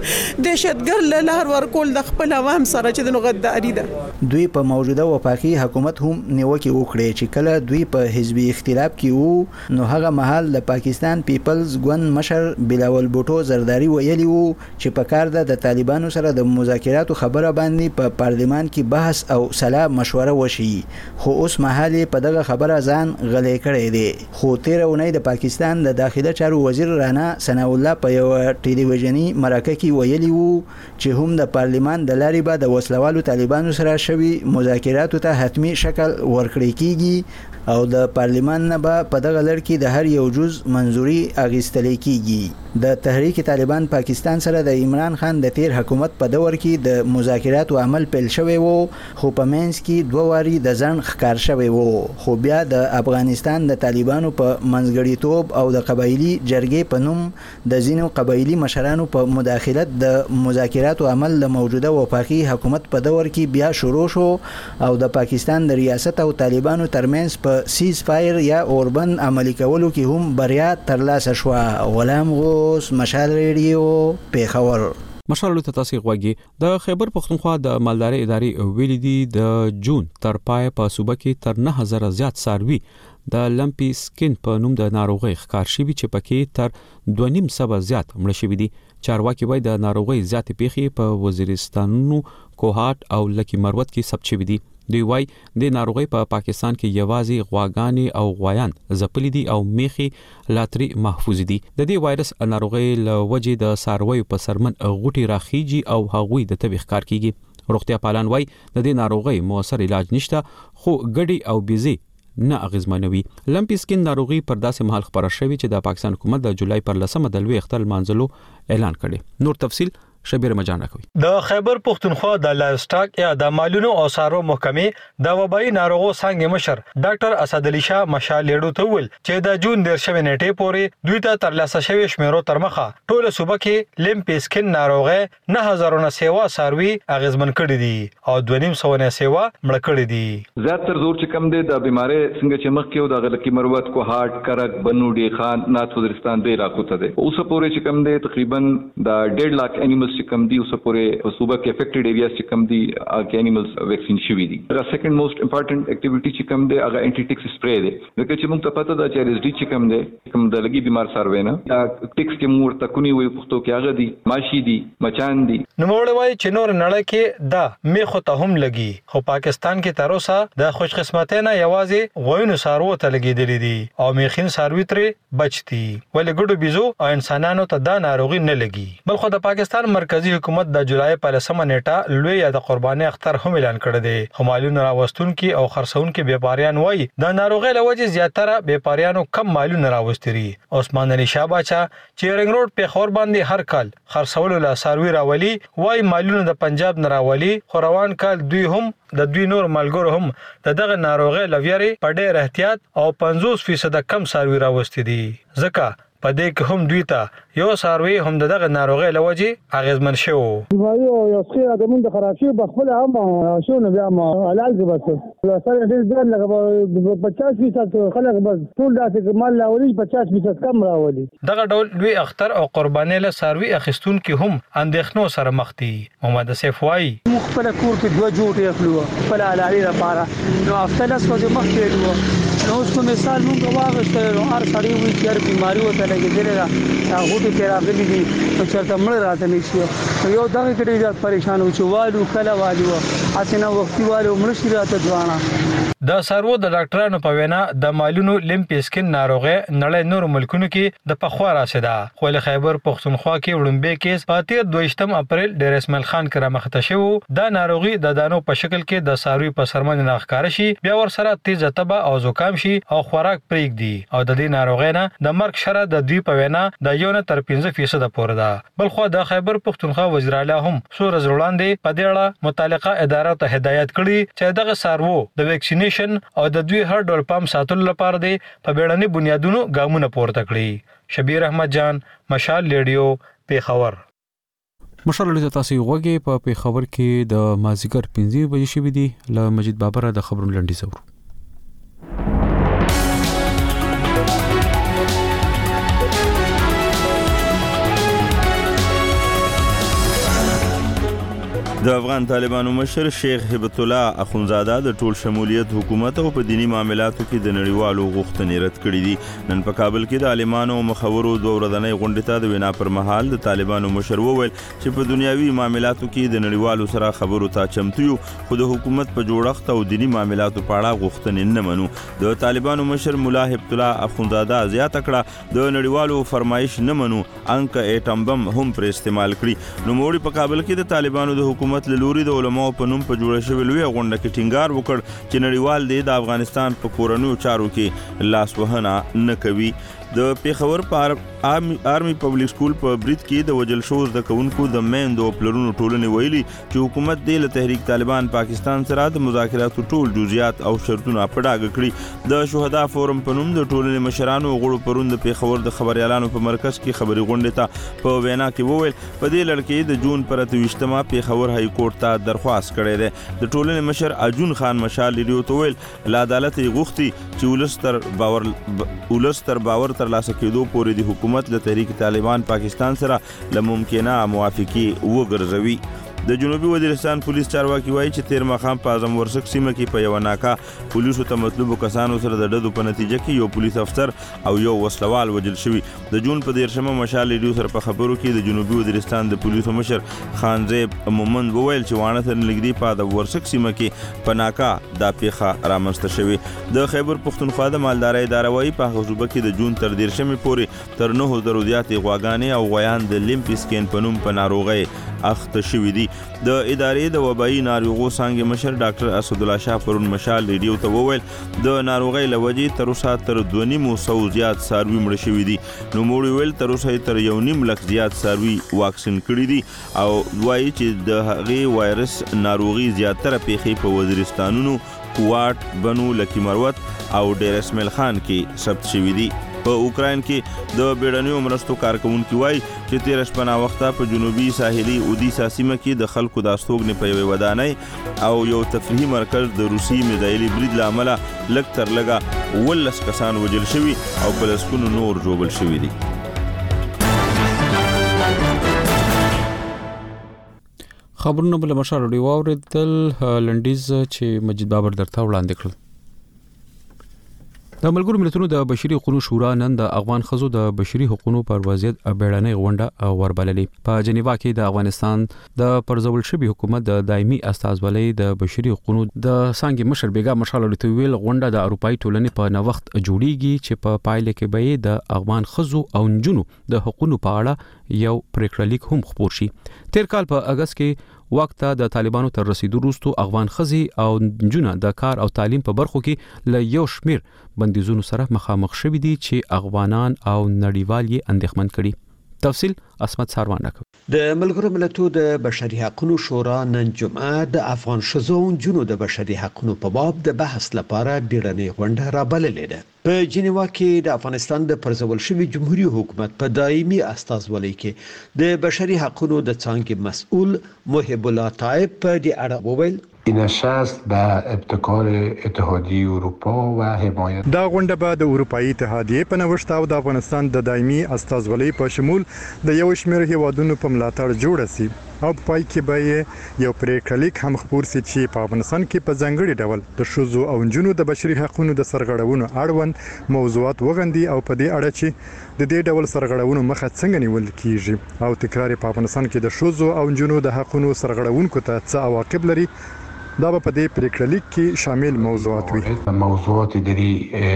دهشتګر لهر ورکول د خپل عوام سره چې د غداری ده دوی په موجوده وفاقي حکومت هم نیوکه وکړي چې کله دوی په حزبي اختلاف کې وو نو هغه مهال د پاکستان پیپلز ګوند مشر بلاول بوټو زرداری ویلی وو چې په کار ده د طالبانو سره د مذاکراتو خبره باندې په پارلمان کې بحث او صلاح مشوره وشي خو اوس مهال په دغه خبره ځان غلې کړی دی خو تیر اونۍ د پاکستان د داخله چارو وزیر رانا ثنا الله په یو ټلویزیونی مرکه کې ویلی وو چې هم د پارلمان د لارې به د وسلوالو طالبانو سره شوی مذاکراتو ته حتمی شکل ورکړی کیږي او د پارلمان نه به په دغه لړ کې د هر یو جز منځوري اخیستل کیږي د تحریک طالبان پاکستان سره د عمران خان د تیر حکومت په دور کې د مذاکراتو عمل پیل شوی وو، خو په منځ کې دوه واري د ځنډ ښکار شوی وو، خو بیا د افغانستان د طالبانو په منځګړیتوب او د قبایلی جرګې په نوم د ځینو قبایلی مشرانو په مداخلت د مذاکراتو عمل د موجوده وفاقي حکومت په دور کې بیا شروع شو او د پاکستان د ریاست او طالبانو ترمنځ په سیز فایر یا اوربند عملي کولو کې هم بریا ترلاسه شوه. غلام غوث، مشال ریډیو، پیښور. مشال ته تاسو غوږی د خیبر پختونخوا د مالداري ادارې ویلي دي د جون تر پای په صوبه کې تر 9000 زیات څاروي د لمپي سکین په نوم د ناروغي ښکار شوي چې پکې تر 2.5 سبا زیات مړ شوي دي. چارواکي وایي د ناروغي زیات پیښې په وزیرستانونو، کوهات او لکی مروت کې ثبت شوي دي. دوی وایي د ناروغي په پاکستان کې یوازې غواګانې او غوایان ځپلي دي او میخي لاتري محفوظ دي. د دې وایرس ناروغي له وجې د سارویو په سرمن غوټي راخیږي او هغوی د تبي ښکار کیږي. روغتیا پالان وایي د دې ناروغي موثر علاج نشته، خو ګډي او بيزي نه اغیزمنوي. لمپي سکین ناروغي پر داسې مهال خبره شوې چې د پاکستان حکومت د جولای پر 10 د لوی اختر منځلو اعلان کړي. نور تفصيل شبیر مجان راکوي. د خیبر پختونخوا د لایف سټاک یا د مالونو او سارو محکمې د وبایي ناروغو څنګه مشر ډاکټر اسد علي شاه مشال لیډو ته ویل چې د جون 13 نیټې پورې دوی ته ترلاسه شوی شمیرو تر مخه ټول صوبه کې لمپي سکین ناروغه 9000 سیوا ساروي اغیزمن کړي دي او 2.5 سیوا مړ کړي دي. زیاتره زور چې کم دي د بیماری څنګه چې مخ کې او د غلکی مروت کو هارت کرک بنوډي خان نات وزیرستان به راکوته دي. اوس پورې چې کم دي تقریبا د 1.5 लाख انیملز چې کم دي اوس پورې صوبه کې افیکټډ ایریاز چې کم دي هغه انیملز ویکسین شوي دي. دا سیکنډ موست امپورټنت اکټیویټي چې کم دي هغه انټي ټیکس سپری دی. لکه چې موږ ته پته ده چې RSD چې کم دي کوم د لګي بیمار سروي نه دا ټیکس کې مور تکونی وي پښتو کې هغه دي ماشي دي مچان دي. نو موږ وایي چې نور نړۍ کې دا میخو ته هم لګي، خو پاکستان کې تر اوسه د خوش قسمتۍ نه یوازې غوینو سارو ته لګیدلې دي او میخین ساروي ترې بچتي، ولې ګډو بيزو او انسانانو ته دا ناروغي نه لګي. بلخو د پاکستان مرکزی حکومت د جولای په 10 نیټه لوی د قرباني اختر هم اعلان کړی دی. همالون راوستونکو او خرڅونکو بیپاریان وایي د ناروغي لوجه زیاتره بیپاریانو کم مالونه راوستري. عثمان علي شاه باچا چې رنګ روډ په خور باندې هر کال خرڅولو لا ساروي راولي وایي مالونه د پنجاب نه راولي، خو روان کال دوی هم د دوی نور ملګرو هم دغه ناروغي لویاري په ډېر احتیاط او 50% کم ساروي راوستي دي. ځکه په دې کې هم دوی ته یو ساروي هم دغه ناروغي لوجه اغیزمن شو. یو څه د مونږ خراشي بخپل هم شو نه بیا ما علاج بس سره دې ځل لګه 50% خلک بس ټول داسې مال راولي 50% کم راولي. دغه ډول لوی اختر او قرباني له ساروي اخیستون کې هم اندېښنو سره مخ دي. محمد اسف وایي خپل کور کې دوه جوړې اخلو خپل علاج لپاره نو افتل سوځ مخ کېدو نو اوس په مثال موږ واغښته نو هر سړی وي چې هر بیماری وته لګېدلې ده هغه ته راغلي دي چې چرته مړ راته نشي یو دغه کې ډېر پریشان و چې والو کله والو اسنه وختي والو مړ شي راته ځوانه. د سارو د ډاکټرانو په وینا د مالونو لمپي سکین ناروغي نړۍ نور ملکونو کې د پخوا راسیده، خو له خیبر پختونخوا کې وړاندې کیس په 22 اپریل ډیر اسماعیل خان کرا مخته شو. دا ناروغي د دانو په شکل کې د ساروي په سرمن نه ښکار شي، بیا ور سره تیز تبه او زکام شي او خوراک پرېږدي او د دې ناروغي نه د مرګ شره د دوی په وینا د یو نه تر 15% پورې ده. بل خو د خیبر پختونخوا وزیر اعلی هم سور زړاندې په دې اړه متعلقه ادارو ته هدایت کړي چې دغه سارو د ویکسینیشن او د دوی هر ډول پام ساتلو لپاره دی په بیړني بنیادونو ګامونه پورته کړي. شبیر احمد جان، مشال ریډیو، پیښور. مشال ریډیو تاسو غوږی په پیښور کې د مازیګر 15 بجې شوې دي. له مجید بابر د خبرونو لنډي زور. د افغان طالبانو مشر شیخ هبت الله اخونزاده د ټول شمولیت حکومت او په دینی معاملاتو کې د نړیوالو غوښتنې رد کړې دي. نن په کابل کې د عالمانو او مخورو دوه ورځنۍ غونډې ته د وینا پر مهال د طالبانو مشر وویل چې په دنیوي معاملاتو کې د نړیوالو سره خبرو ته چمتو یو، خو د حکومت په جوړښت او دینی معاملاتو په اړه غوښتنې نه منو. د طالبانو مشر مولا هبت الله اخونزاده زیاته کړه د نړیوالو فرمایش نه منو، انک اټم بم هم پر استعمال کړي. نو موږ په کابل کې د طالبانو د حکومت لوري د علماء په نوم په جوړه شوی لوی غونډه کې ټینګار وکړ چې نړیوال د افغانستان په کورنیو چارو کې لاس وهنه نه کوي. د پیښور په آرمي پبلک سکول په برید کې د وجل شو د کونکو د میندو پلرونو ټولنې ویلي چې حکومت د تحریک طالبان پاکستان سره د مذاکراتو ټول جزئیات او شرطونه په ډاګه کړي. د شهدا فورم په نوم د ټولنې مشرانو غړو پرون د پیښور د خبريالانو په مرکز کې خبري غونډه ته په وینا کې وویل په دې لړ کې د جون پر 28مه پیښور های کورټ ته درخواست کړی دی. د ټولنې مشر اجون خان مشال لیډیو ته ویل ل عدالت غوښتي چې ولستر باور تر لاسه کېدو پورې د حکومت له تحریک طالبان پاکستان سره له ممکنه موافقه وګرځوي. د جنوبي وزیرستان پولیس چارواکي وایي چې تیر مخام په اعظم ورسک سیمه کې په یو ناکا پولیسو ته مطلوب کسانو سره د ډدو په نتیجه کې یو پولیس افسر او یو وسلوال وژل شوی. د جون په 13مه مشال لیډیو سره په خبرو کې د جنوبي وزیرستان د پولیسو مشر خانزیب مومند وویل چې وانه تر نږدې په د ورسک سیمه کې په ناکا د پیښه رامنځته شوی. د خیبر پښتونخوا د مالدارۍ اداره وایي په غوښبه کې د جون تر 13مه پورې تر 9,000 زیاتې غواګانې او غویان د لیمپسکین په نوم په ناروغۍ اخته شوی دي. د ادارې د وبایي ناروغو څنګه مشر ډاکټر اسد الله شاه پرون مشال ریډیو ته وویل د ناروغۍ لوجې تر اوسه تر 2.5 زیات ساروي مړ شوي دي. نو موږ ویل تر اوسه تر 1.5 لک زیات ساروي واکسین کړي دي او وایي چې د هغې وایرس ناروغي زیاتره پیښې په وزیرستانونو کوات، بنو، لکی مروت او ډیر اسماعیل خان کې ثبت شوي دي. په اوکراین کې د بیړنیو مرستو کارکونکو وایي چې تیر شپه نا وخته په جنوبي ساحلي اودیسا سیمه کې د خلکو د استوګنې په یوه ودانۍ او یو تفریحي مرکز د روسي میزایلي برید له امله لږ تر لږه 18 کسان وژل شوي او په لسګونو نور ژوبل شوي دي. خبرونه بل مشال دی واوریدل لنډیز چې مجید بابر درته وړاندې کړل. د ملګرو ملتونو د بشري حقوقو شورا نن د افغان خزو د بشري حقوقو پر وضعیت بیړنۍ غونډه وربللې. په جنیوا کې د افغانستان د پرځول شوی حکومت د دایمي استازولۍ د بشري حقوقو د څنګه مشر بیګا مشال ویل غونډه د اروپאי ټولنې په نوښت جوړیږي چې په پایله کې به د افغان خزو او نجونو د حقوقو په اړه یو پریکړه لیک هم خپور شي. تیر کال په اگست کې وخت د طالبانو تر رسیدو وروسته افغان خزي او نجونه د کار او تعلیم په برخو کې له یو شمیر بندیزونو سره مخامخ شوي دي چې افغانان او نړیوال یې اندېښمن کړي. تفصیل اسمت ساروان راکوي. د ملګرو ملتونو د بشري حقوقو شورا نن جمعه د افغان شذو او نجونو د بشري حقوقو په باب د بحث لپاره بیړنۍ غونډه رابللې ده. په جنیوا کې د افغانستان د پرځول شوی جمهوریت حکومت په دایمي استازولۍ کې د بشري حقوقو د څانګې مسؤل محب الله طایب په دې اړه وویل این نشست به ابتکار اتحادیه اروپا و حمایت دا غونډه به د اروپאי اتحادیه په نوښت او د افغانستان د دایمي استازولۍ په شمول د یو شمېر هیوادونو په ملاتړ جوړه سي او په پای کې به یو پریکړه لیک هم خپور سي چې په افغانستان کې په ځانګړي ډول د شذو او نجونو د بشري حقوقو د سرغړونو اړوند موضوعات وغندي او په دې اړه چې د دې ډول سرغړونو مخه څنګه نیول کیږي او تکرار په افغانستان کې د شذو او نجونو د حقوقو سرغړونکو ته څه عواقب لري دا په دې پریکړه لیک کې شامل موضوعات وي. موضوعات دری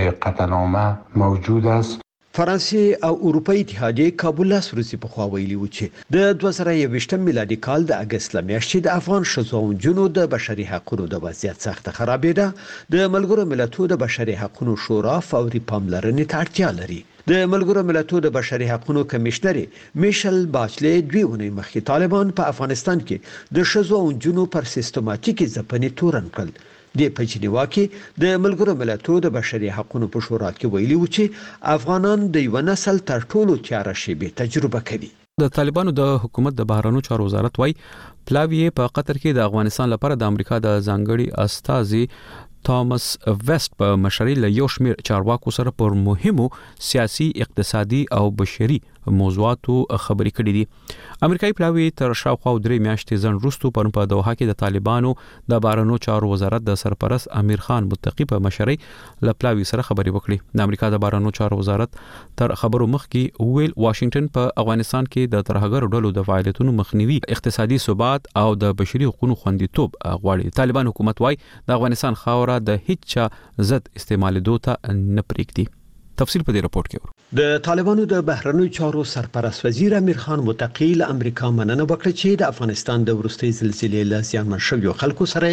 قطعنامه موجود است. فرانسې او اروپאי اتحادیه کابل لاس روسي په خوا ویلي و چې د 2021 میلادي کال د اگست لمیاشتې د افغان شذو او نجونو د بشري حقوقو د وضعیت سخت خرابېده د ملګرو ملتونو د بشري حقوقو شورا فوري پاملرنې ته اړتیا لري. د ملګرو ملتونو د بشري حقوقو کمشنر میشل باچلې دوی ونې مخکې طالبان په افغانستان کې د شذو او نجونو پر سیستماتیک ځپنې تورن کړل. د پنځنیوا کې د ملګرو ملتونو د بشري حقوقو په شورا کې ویلي و چې افغانان د یو نسل تر ټولو تیاره شیبه تجربه کوي. د طالبانو د حکومت د بهرانو چارو وزارت وايي پلاوی په قطر کې د افغانستان لپاره د امریکا د ځانګړي استازي توماس ویست په مشرۍ له یو شمیر چارواکو سره پر مهمو سیاسي، اقتصادي او بشري موضوعاتو خبرې کړې دي. امریکایي پلاوی تر شاوخوا 3 میاشتې ځن وروسته په دوحه کې د طالبانو د بهرنیو چارو وزارت د سرپرست امیر خان متقی په مشرۍ له پلاوی سره خبرې وکړې. د امریکا د بهرنیو چارو وزارت تر خبرو مخکې ویل واشنگټن په افغانستان کې د ترهګر ډلو د فعالیتونو مخنیوي، اقتصادي ثبات او د بشري حقوقو خوندیتوب غواړي. طالبان حکومت وايي د افغانستان خاوره د هیڅ چا ضد استعمالېدو ته نه پرېږدي. تفصیل په دې رپورت کې ورو د طالبانو د بهرنیو چارو سرپرست وزیر امیر خان متقی له امریکا مننه وکړه چې د افغانستان د وروستي زلزلې له زیانمن شویو خلکو سره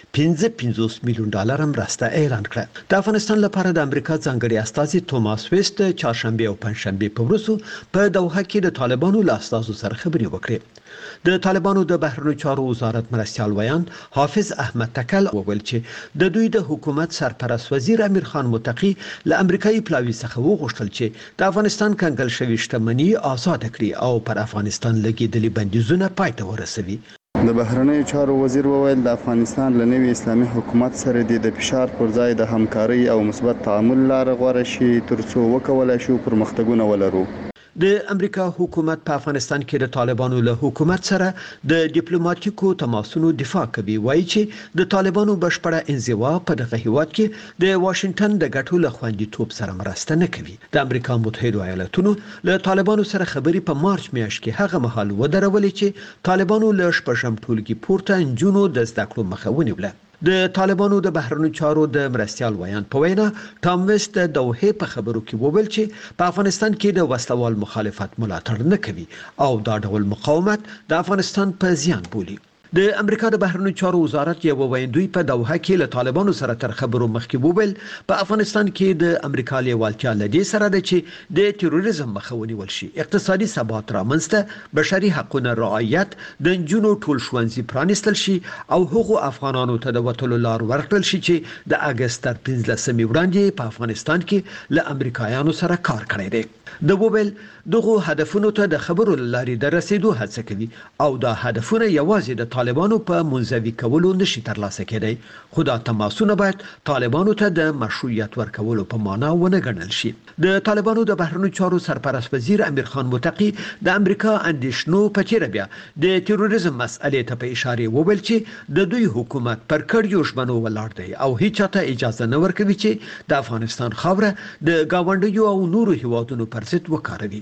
55 میلیون ډالر مرسته اعلان کړه. د افغانستان لپاره د امریکا ځانګړي استازي توماس ویست چهارشنبه او پنځشنبه په ورځو په دوحه کې د طالبانو له استازو سره خبرې وکړې. د طالبانو د بهرنیو چارو وزارت مرستيال ویان حافظ احمد تکل وویل چې د دوی د حکومت سرپرست وزیر امیر خان متقی له امریکایي پلاوي څخه وغوښتل چې د افغانستان کنګل شوی شتمنۍ آزاد کړي او پر افغانستان لګیدلي بندیزونه پای ته ورسوي. د بهرنیو چارو وزیر وویل د افغانستان له نوي اسلامي حکومت سره د فشار پر ځای د همکارۍ او مثبت تعامل لاره غوړه شي ترڅو وکولای شو پرمختګونه ولرو. د امریکا حکومت په افغانستان کې د طالبانو له حکومت سره د ډیپلوماټیکو تماسونو دفاع کوي، وایي چې د طالبانو بشپړه انزوا په دغه هیواد کې د واشنگټن د ګټو له خوندیتوب سره مرسته نه کوي. د امریکا متحده ایالاتونو له طالبانو سره خبرې په مارچ میاشت کې هغه مهال ودرولې چې طالبانو له شپږم ټولګي پورته نجونو د زده کړو مخه ونیوله. د طالبانو د بهرنیو چارو د مرستيال ویان په وینا ټام ویست د دوحه په خبرو کې وویل چې په افغانستان کې د وسلوال مخالفت ملاتړ نه کوي او دا ډول مقاومت د افغانستان په زیان بولي. د امریکا د بهرنیو چارو وزارت یو ویندوی په دوحه کې له طالبانو سره تر خبرو مخکې وویل په افغانستان کې د امریکا لیوالتیا لدی سره د چې د تروریزم مخه ونیول شي، اقتصادي ثبات رامنځته، بشري حقوقو رعایت، د نجونو ټول ښوونځي پرانیستل شي او هغو افغانانو ته د وټلو لار ورکړل شي چې د اگست تر 15 وړاندې په افغانستان کې له امریکایانو سره کار کړی دی. د وویل دغه هدفونو ته د خبرو لاري د رسیدو هڅه کوي او دا هدفونه یوازې د طالبانو په منځوي کولو نشي ترلاسه کېدای، خو دا تماسونه باید طالبانو ته د مشروعیت ورکولو په معنا ونه ګڼل شي. د طالبانو د بهرنیو چارو سرپرست وزیر امیر خان متقی د امریکا اندیشنو په چیرې بیا د تروریزم مسئلې ته په اشاره وویل چې د دوی حکومت پر کړیو ژمنو ولاړ دی او هیڅ چاته اجازه نه ورکوي چې د افغانستان خاوره د گاونډیو او نورو هیوادونو پر ضد وکاروي.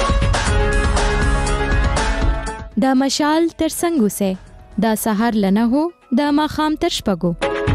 د مشال تر څنګ اوسه د سحر لنه هو د ماخام تر شپګو.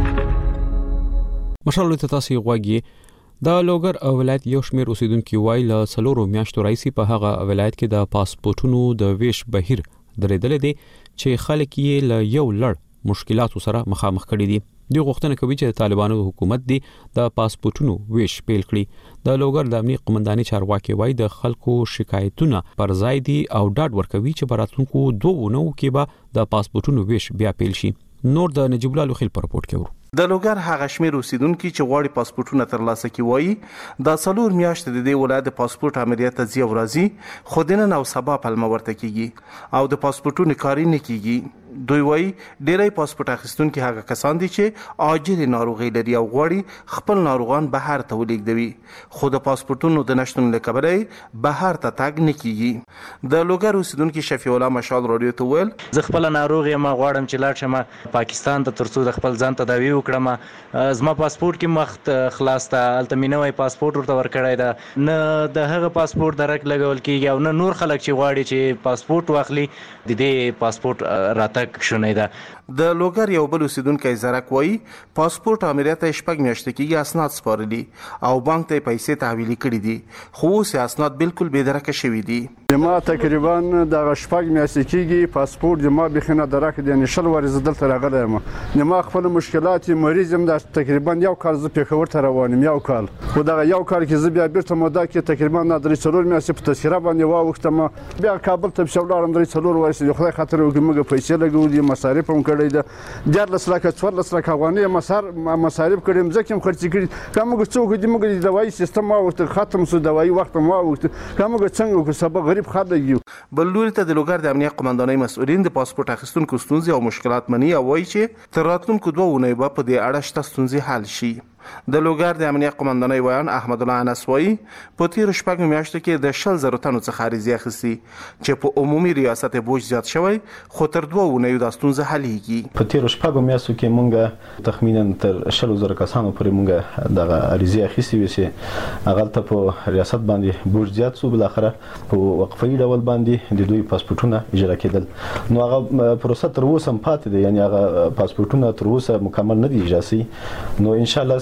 مشال ته تاسو غواګي د لوګر ولایت یو شمیر اوسیدونکو وایي له څلورو میاشتو راځي په هغه ولایت کې د پاسپورتونو د ویش بهیر درېدل دي چې خلک یې له یو لړ مشکلاتو سره مخامخ کړي دي. دوی غوښتنه کوي چې طالبانو حکومت دی د پاسپورتونو ویش پیل کړي. د لوګر د امنیي قومنداني چارواکي وایي د خلکو شکایتونه پر ځای دي او ډاډ ورکوي چې براتونکو 2 ونو کې به د پاسپورتونو ویش بیا پیل شي. نور د نجیب الله لوخیل پر رپورت کې ورو. د لوګر هغه شمیر اوسیدونکو چې غواړي پاسپورتونه ترلاسه کړي وایي د څلور میاشتې د دې ولایت پاسپورت عملیات ته ځي ورځي خو دنه نو سبا پلمه ورته کیږي او د پاسپورتونو کاری نه کیږي. دوی وایي ډېرای پاسپورت اخیستونکو هغه کسان دي چې عاجل ناروغي لري او غواړي خپل ناروغان بهر ته ولیږدوي خو د پاسپورتونو د نشټون لکبره بهر ته تاګ نه کیږي. د لوګر اوسیدونکو شفیع الله مشال رادیو ته ویل زه خپل ناروغ یم غواړم چې لاړ شم پاکستان ته ترڅو د خپل ځان تداوی وکړم. زما پاسپورت کې مخت خلاص ته التمینوي پاسپورت ورته ورکړای دا نه د هغه پاسپورت درک لګول کیږي او نه نور خلک چې غواړي چې پاسپورت واخلي د دې پاسپورت راتګ شونه ده. د لوګر یو بل اوسیدونکو زرک وایي پاسپورت عملیات شپږ میاشتې کې اسناد سپارلي او بانک ته پیسې تحویل کړي دي خو اوس اسناد بالکل بې درکه شوي دي. ما تقریبا د شپږ میاشتې کېږي پاسپورت ما بخنه درک دي نشل ورزه دلته راغلی یم ما خپل مشکلات مریض یم د تقریبا یو کال ز پیښور ته روانم یو کال خو دا یو کال کې ز بیا بیرته مودا کې تقریبا درې څلور میاشتې په تذکره باندې واوښتم بیا کابل ته شولارم درې څلور ورسې خدای خاطر وګمګه پیسې لګولې مصارف هم کړی ده 14 لک 14 لک افغانۍ مصارف کړم ځکه خرچ کړی کومه څوک دې موږ د دوايي سیستم واوښت ختم سو دوايي وخت ما واوښت کومه څنګه کو سبب غریب خلک یو. بل لوري ته د لوګر د امنیت قومندانۍ مسؤلین د پاسپورت اخیستونکو ستونزې او مشکلات مني او وایي چې تر راتلونکو 2 ونې به په دې اړه شته ستونزې حل شي. د لوګر د امنیت قومندانۍ ویان احمد الله انس وایي په تیر شپږ میاشتو کې د 60,000 تنو څخه عریضې اخیستي چې په عمومي ریاست بوج زیات شوی خو تر 2 ونې د ستونزې حلېږي. په تیر شپږ میاشتو کې مونږ تخمینا تر 60,000 کسانو پورې مونږ د عریضې اخیستي وسې هغه ته په ریاست باندې بوج زیات سو بل اخره په وقفي ډول باندې د دوی پاسپورتونه اجرا کېدل نو هغه پروسه تر اوسه پاتې ده یعنی هغه پاسپورتونه تر اوسه مکمل نه دي اجرا سي نو ان شاء الله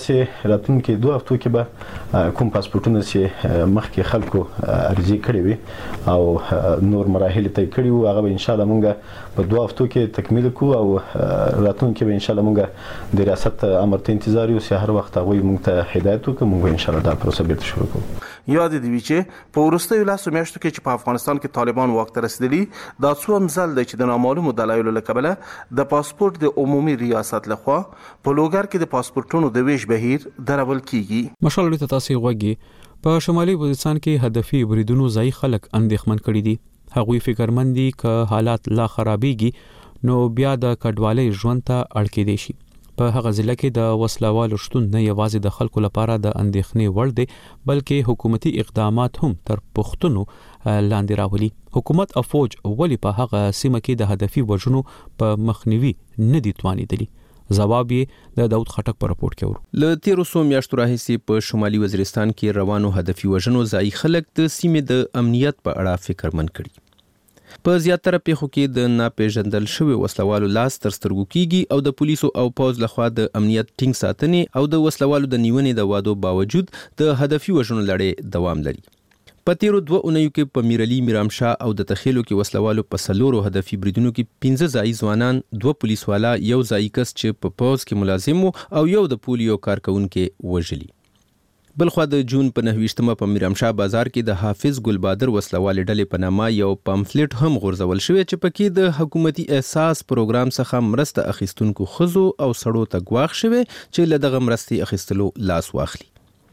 داسې راتلونکي 2 هفتو کې به کوم پاسپورتونه چې مخکې خلکو ارزي کړی وي او نور مراحل ته کړی وو هغه به ان شاء الله مونږ په 2 هفتو کې تکمیل کوو او راتلونکي به ان شاء الله مونږ د ریاست امر ته انتظار یو چې هر وخت هغه مونږ ته هدایت وکړي مونږ ان شاء الله دا پروسه بیرته شروع کوو. یاد دی چې په وروستیو لاسو میاشتو کې چې په افغانستان کې طالبان واک ته رسیدلي دا څو مزل دی چې د نامعلومو دلایلو له کبله د پاسپورت د عمومي ریاست لخوا په لوګر کې د پاسپورتونو د ویش بهیر درول کیږي. مشال لري تاسو غوږی په شمالي وزیرستان کې هدفي بریدونو ځای خلک اندېښمن کړي دي. هغوی فکرمندي ک حالات لا خرابېږي نو بیا د کډوالۍ ژوند ته اړ کېدي شي. په هغه ځله کې د وسلوالو شتون نه یوازې د خلکو لپاره د اندېښنې وړ دی بلکې حکومتي اقدامات هم تر پښتنو لاندې راولي. حکومت او فوج ولی په هغه سیمه کې د هدفي وژنو په مخنیوي نه دي توانیدلي. جواب یې د داود خټک په راپورټ کې ورو. ل 1300 میاشتو راهیسې په شمالي وزیرستان کې روانو هدفي وژنو ځای خلک د سیمې د امنیت په اړه فکرمن کړي. په زیاتره پیښو کې د ناپېژندل شوی وسلوالو لاس تر سترګو کیږي او د پولیسو او پوز لخوا د امنیت ټینګ ساتنې او د وسلوالو د نیونې د وادو باوجود د هدفي وژنو لړۍ دوام لري. په تیرو 2 اونیو کې په میرعلي میرامشاه او د تخیلو کې وسلوالو په سلورو هدفي بریدونو کې 15 ځای ځوانان 2 پولیسوالا یو ځای کس چې په پوز کې ملازم او یو د پولیو کارکونکو وژلي. بلخوا د جون په 9 په میرامشاه بازار کې د حافظ ګلبادر وسلوال ډلې په نامه یو پامفلیټ هم غورځول شوی چې پکې د حکومتي احساس پروګرام څخه مرسته اخیستونکو خزو او سړو ته غواخ شوی چې له دغه مرستې اخیستلو لاس واخلي.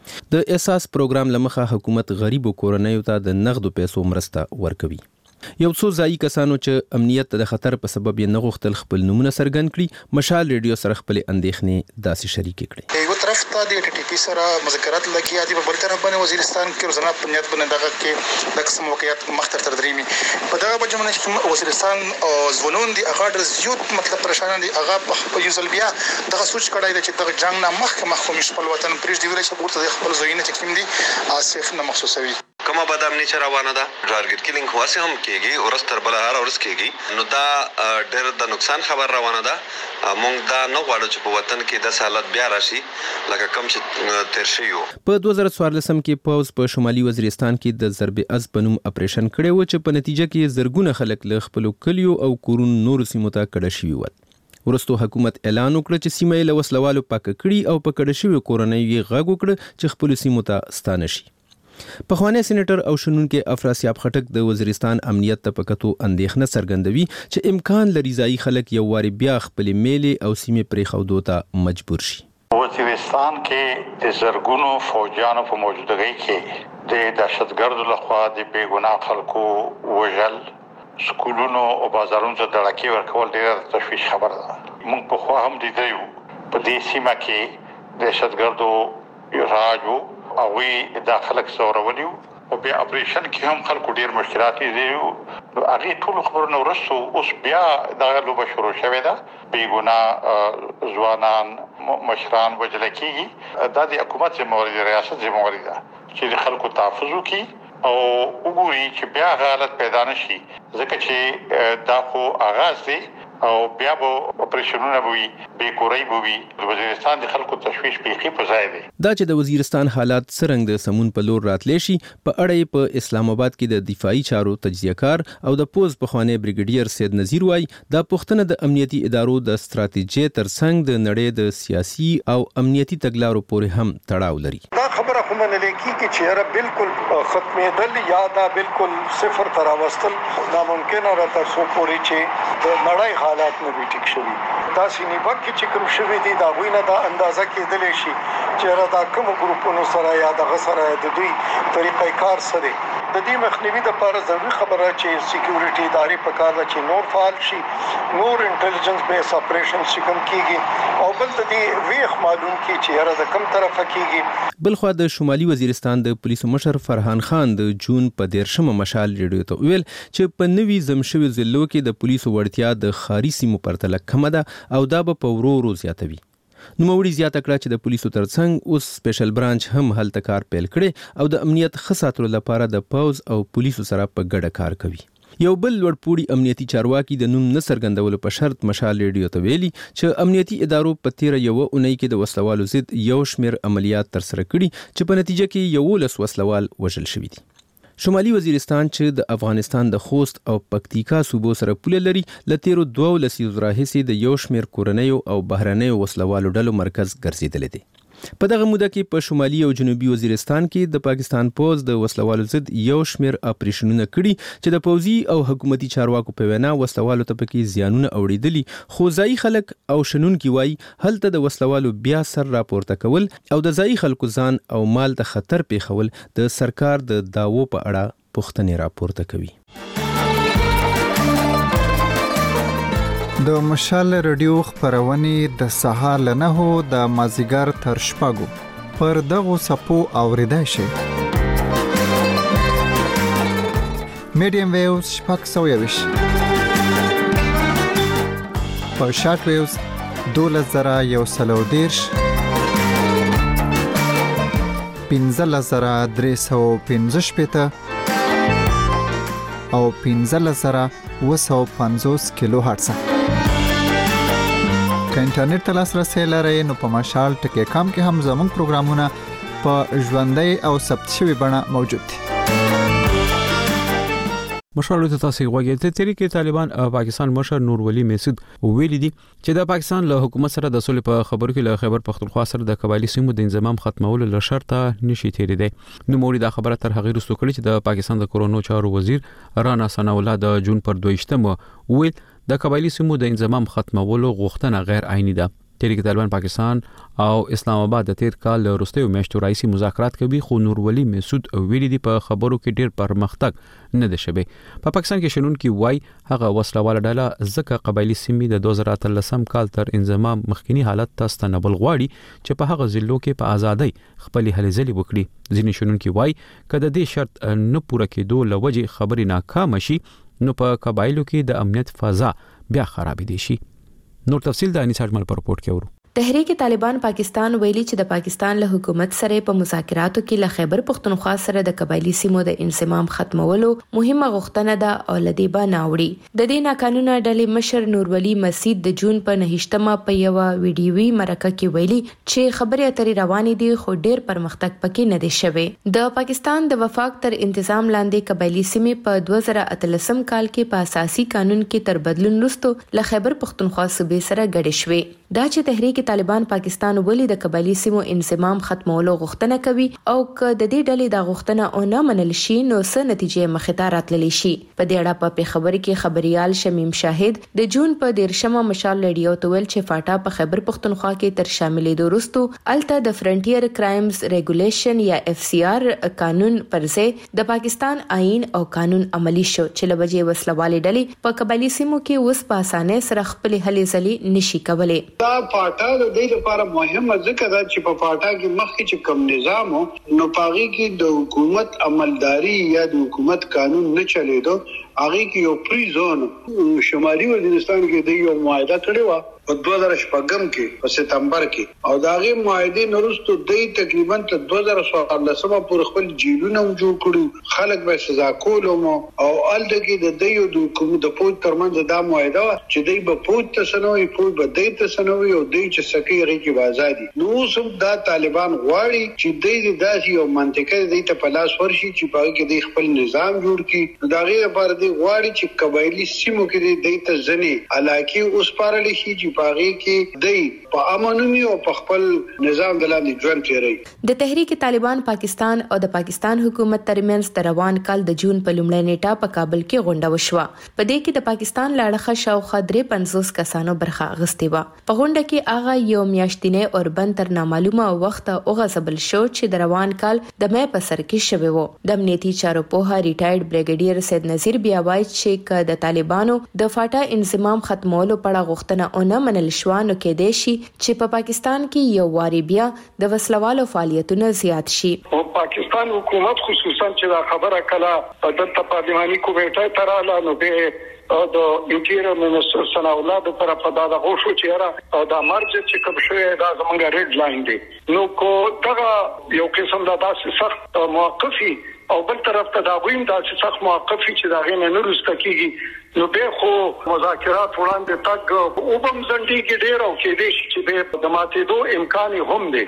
د احساس پروګرام لمخه حکومت غریبو کورنیو ته د نغدو پیسو مرسته ورکوي. یو څو ځای کسانو چې امنیت د خطر په سبب یې نه غوښتل خپل نمونه څرګند کړي مشال ریډیو سره خپل اندېښنې داسې شریک کړي. یو طرف ته د ټي پی سره مذاکرات لګیا دي په بل طرف باندې وزیرستان کې روزانه پنیت باندې دغه کې د قسم واقعیت مختر تر دریمي په دغه بجمنه کې وزیرستان ځونون دي هغه ډېر زیات مطلب پریشان دي هغه په یو ځل بیا دغه سوچ کړای دی چې دغه جنگ نه مخکې خپل وطن پرېږدي ویل چې ورته خپل زوینه چې کوم دي آصف نه محسوسوي. کومه بدامنی چې روانه ده ټارګټ کیلینګ واسه هم کېږي ورستر بل هر ورس کېږي نو دا ډېر د نقصان خبر روانه ده. مونږ دا نه غواړو چې په وطن کې د حالت بیا راشي لکه کوم چې تیر شي. په 2014 کې پوز په شمالي وزیرستان کې د ضرب از بنوم اپریشن کړی و چې په نتیجه کې زرګونه خلک له خپل کلیو او کورونو نور سیمو ته کډه شوي ول. ورستو حکومت اعلان وکړ چې سیمه له وسلوالو پاک کړي او په کډه شوي کورنۍ غږ وکړ چې خپل سیمو ته ستانه شي. پخوانی سېنیټر او شنونکو افراسیاب خټک د وزیرستان امنیت ته پکتو اندېښنه څرګندوي چې امکان لري ځای خلک یو واري بیا خپل میلې او سیمه پرې خودو ته مجبور شي. وزیرستان کې د زرګونو فوجانو په موجودګۍ کې د دهشتګردو لخوا د بیګناه خلکو وژل سکولونو او بازارونو ته دړکې ورکول ډېر تشویش خبره ده. موږ په خو هم لیدایو په دې سیمه کې دهشتګردو راجو او وی داخله څورولیو او بیا اپریشن کې هم خلکو ډیر مشکلات دي نو هغه ټول خبرونه ورسو اوس بیا دغه لوبه شروع شوه ده بیګونا ځوانان مشران وجل کیږي دا د حکومت ذمہواری ریاست ذمہواری ده چې خلکو تحفظ وکړي او وګوري چې بیا حالت پیدا نشي ځکه چې دا خو آغاز دی او بیا به اپریشنونه وي به کورای وي د وزیرستان د خلکو تشویش پیخي په ځای دی. دا چې د وزیرستان حالات څرنګه د سمون په لور راتلی شي په اړه په اسلام آباد کې د دفاعي چارو تجزیه کار او د پوز پخوانی بریګیډیر سید نذیر وای دا پښتنه د امنیتي ادارو د ستراتیژي ترڅنګ د نړۍ د سیاسي او امنیتي تګلارو پورې هم تړاو لري. دا خبره خو منل کیږي چې را بالکل ختمېدل یا دا بالکل صفر ته راوستل ناممکن را تر څو پورې چې د نړۍ حالات نه وي ټیک شوي. دا سینیبک چې کوم شوي دي دا وینه دا اندازه کېدلی شي چې را دا کوم ګروپونو سره یا دغه سره د دوی طریقې کار سره د دې مخنیوي لپاره ضروري خبره چې سکیورټي ادارې په کار ده چې نور فعال شي نور انټيليجنس بیس اپریشن چې کوم کیږي او بل د دې ویخ معلوم کی چې را د کوم طرفه کیږي. بلخوا د شمالي وزیرستان د پولیسو مشر فرحان خان د جون په 13 مشال ریډیو ته ویل چې په نوي زمشوي ضلعو کې د پولیسو وړتیا د خاري سیمو پرتله کم ده او دا به په ورو ورو زیاتوي. نوموړي زیاته کړه چې د پولیسو ترڅنګ اوس سپیشل برانچ هم هلته کار پیل کړي او د امنیت ښه ساتلو لپاره د پوز او پولیسو سره په ګډه کار کوي. یو بل لوړپوړي امنیتي چارواکي د نوم نه څرګندولو په شرط مشال ریډیو ته ویلي چې امنیتي ادارو په تیره یوه اونۍ کې د وسلوالو ضد یو شمېر عملیات ترسره کړي چې په نتیجه کې 11 وسلوال وژل شوي دي. شمالي وزیرستان چې د افغانستان د خوست او پکتیکا صوبو سره پوله لري له تیرو 2 لسیزو راهیسې د یو شمېر کورنیو او بهرنیو وسلوالو ډلو مرکز ګرځېدلی دی. په دغه موده کې په شمالي او جنوبي وزیرستان کې د پاکستان پوز د وسلوالو ضد یو شمېر اپریشنونه کړي چې د پوځي او حکومتي چارواکو په وینا وسلوالو ته پکې زیانونه اوریدلي، خو ځایي خلک او شنونکي وایي هلته د وسلوالو بیا سر راپورته کول او د ځایي خلکو ځان او مال ته خطر پیښول د سرکار د داوو په اړه پوښتنې راپورته کوي. د مشال رادیو خبرونه د سهار له 9 د مازیګر تر شپږو پر دغه سپو اوریدای شي. میډیم ویوز 620 په شارټ ویوز 12110 15315 او 15750 کیلو هرتز. که انټرنیټ ته لاسرسي لرئ نو په مشال ټکی کام کې هم زموږ پروګرامونه په ژوندۍ او ثبت شوی بڼه موجود دي. مشال ته تاسو غوږی ته تحریک طالبان پاکستان مشر نور ولی میسود ویلي دي چې د پاکستان له حکومت سره د صلح په خبرو کې له خیبر پختونخوا سره د قبایلی سیمو د انضمام ختمولو له شرطه نشي تیریدي. نو موري دا خبره تر هغه وروسته کړي چې د پاکستان د کورونو چارو وزیر رانا ثنا الله د جون پر 22 ویل د قبایلی سیمو د انضمام ختمولو غوښتنه غیر عیني ده. تحریک طالبان پاکستان او اسلام آباد د تیر کال وروستیو میاشتو راځي مذاکرات کوي، خو نور ولی میسود ویلي دي په خبرو کې ډیر پرمختګ نه ده شوی. په پاکستان کې شنونکي وای هغه وسلواله ډله ځکه قبایلی سیمې د 2013 کال تر انضمام مخکنی حالت ته ستنبل غواړي چې په هغه ضلعو کې په ازادۍ خپل هلې ځلې وکړي. ځینې شنونکي وای کله د شرط نه پوره کېدو لوجه خبري ناکام شي نو په قبایلو کې د امنیت فضا بیا خراب دي شي. نور تفصیل د انیس اجمل پر رپورت کې اورو. تحریک طالبان پاکستان ویلي چې د پاکستان له حکومت سره په مذاکراتو کې له خیبر پختونخوا سره د قبایلی سیمو د انضمام ختمولو مهمه غوښتنه ده او لدی به ناوړي. د دې ناقانونه ډلې مشر نور ولی مسید د جون په 9مه په یو ویډیوي مرکه کې ویلي چې خبرې اترې روانې دي خو ډیر پرمختګ پکې نه دی شوی. د پاکستان د وفاق تر انتظام لاندې قبایلی سیمې په 2013 کال کې په اساسي قانون کې تر بدلون وروسته له خیبر پختونخوا صوبې سره ګډې شوې. دا چې تحریک طالبان پاکستان ولې د قبایلی سیمو انضمام ختمولو غوښتنه کوي او که د دې ډلې د غوښتنه او نه منل شي نو څه نتیجې مخې ته راتللی شي. په دې اړه په خبري کې خبريال شمیم شاهد د جون په 13مه مشال ریډیو ته ویل چې فاټا په خیبر پختونخوا کې تر شاملېدو وروسته الته د فرنټیر کرایمز ریګولیشن یا FCR قانون پر ځای د پاکستان آئین او قانون عملی شو چې لوجه وسلوالې ډلې په قبایلی سیمو کې اوس په اسانه سره خپل هلې ځلې نشي کولای. دا فاټا د دې لپاره مهمه ځکه دا چې په فاټا کې مخکې چې کوم نظام نو پاغي کې د حکومت عملداري یا د حکومت قانون نه چلیدو. هغه کې یو پری زون شمالي وزیرستان کې د یو معاهده کړې و په 2014 کې په سپتمبر کې او دا غي معاهده نورستو د تقریبا تر 2014 پورې خپل جیلونه جوړ کړو، خلک به سزا کولم او الته کې د یو د حکومت د پوت ترمنځ دا معاهده چې دوی به پوت تسنوي پوت به د تسنوي او دوی چې سکی غي کې آزادي. نو سم دا طالبان غواړي چې دوی داسې یو منطقه دوی ته په لاس ورشي چې په کې دوی خپل نظام جوړ کړي. دا غي لپاره دوی غواړي چې قبایلی سیمو کې دوی ته ځنی علاقه اوس پارل شي چې پاغي کې دوی په امنوي او په خپل نظام د لاندې ژوند تیري. د تحریک طالبان پاکستان او د پاکستان حکومت ترمنځ د روان کال د جون په لومړۍ نیټه په کابل کې غونډه وشوه. په دې کې د پاکستان لاړخه شاوخوا 53 کسانو برخه اخیستې و. په غونډه کې هغه یو میاشتنی اوربند تر نامعلومه وخت اوغځبل شو چې د روان کال د مې په سر کې شوی و. د امنیتي چارو پوها ریټایرډ بریګیډیر سید نذیر بیا وایي چې ک د طالبانو د فاټا انضمام ختمولو په اړه غوښتنه او نه منل شو نو کې دی شي چې په پاکستان کې یو واری بیا د وسلوالو فعالیتونه زیات شي. او پاکستان حکومت خصوصا چې دا خبره کله د پارلماني کمیټه تراله نو به او د انټیریر منسټر ثنا الله د طرفه دا غوښو چې را او دا مرج چې کوم شوی دا زمونږ ریډ لاین دی. نو کو دا یو قسم د تاسو سخت موقفي او بل طرف ته دا غویم دا چې سخت موقفي چې دا غینه نه رسته کیږي نو به خو مذاکرات وړاندې تک او بم زندګي کې ډیر او کې دې چې د ماتېدو امکان هم دی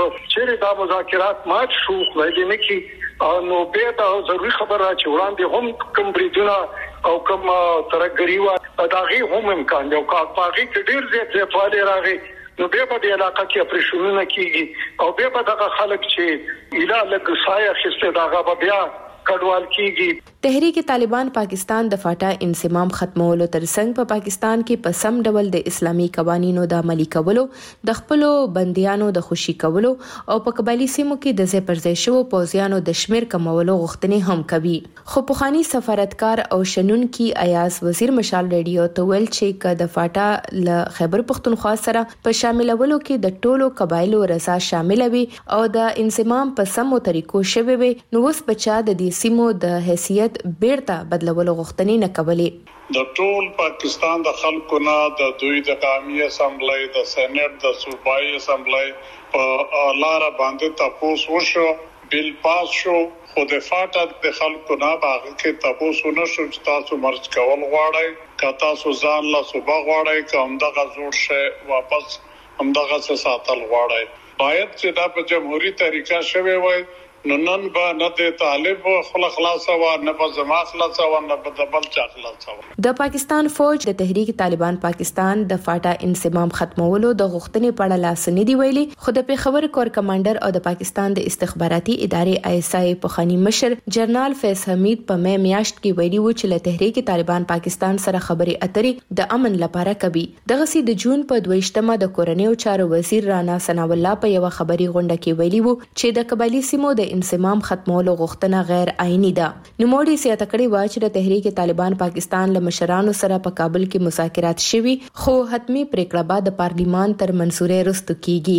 چې دا مذاکرات مات شو خلای نه کی نو به دا ضروري خبره چې وړاندې هم کوم بریدونه او کوم ترګری و دا غي هم امکان دی او کاغذي کې ډیر زیات فعال راغی نو به په دې علاقه کې اپریشنونه کیږي او به په دغه خلک چې اله لګ سایه خسته دغه بیا کډوال کیږي تحریک طالبان پاکستان د فاټا انضمام ختمولو ترڅنګ په پاکستان کې په سم ډول د اسلامي قوانینو د عملي کولو د خپل بنديانو د خوشي کولو او په قبایلی سیمو کې د ځای پر ځای شو پوځیانو د شمیر کمولو غوښتنې هم کوي خو پخوانی سفارتکار او شنن کې ایاز وزیر مشال ریډیو ته ویل چې ک د فاټا ل خیبر پختونخوا سره په شاملولو کې د ټولو قبایلو رضا شامل وي او د انضمام په سمو طریقو شوي وي نو اوس بچا د دې سیمو د حیثیت بیرته بدلولو غوښتنې نه کولې د ټول پاکستان د خلکو نه د دوی د قومي اسمبلی د سېنات د صوبایي اسمبلی په لار باندې تاسو وشو بل پاس شو خو د فاټا د خلکو نه باغ کې تاسو نشو چې تاسو مرچ کول غواړئ که تاسو ځان له صوبه غواړئ کوم دغه زور شه واپس هم دغه څه ساتل غواړئ باید چې دا په جمهوریت طریقه شوی وای نو نن به نه د طالب خلاص او نه په زما خلاص او نه په بل چا خلاص د پاکستان فوج د تحریک طالبان پاکستان د فاټا انضمام ختمولو د غوښتنې په اړه لاس نه دی ویلي خو د پیښور کور کمانډر او د پاکستان د استخباراتي ادارې ایسای پخوانی مشر جنرال فیض حمید په مې میاشت کې ویلي و چې له تحریک طالبان پاکستان سره خبرې اترې د امن لپاره کوي دغه سي د جون په 22مه د کورنیو چارو وزیر رانا ثنا الله په یو خبري غونډه کې ویلي و چې د قبایلی سیمو د انضمام ختمولو غوښتنه غیر آئینی ده نوموړي سیاته کړي و چې د تحریک طالبان پاکستان له مشرانو سره په کابل کې مذاکرات شوي خو حتمی پریکړه به د پارلیمان تر منصورې وروسته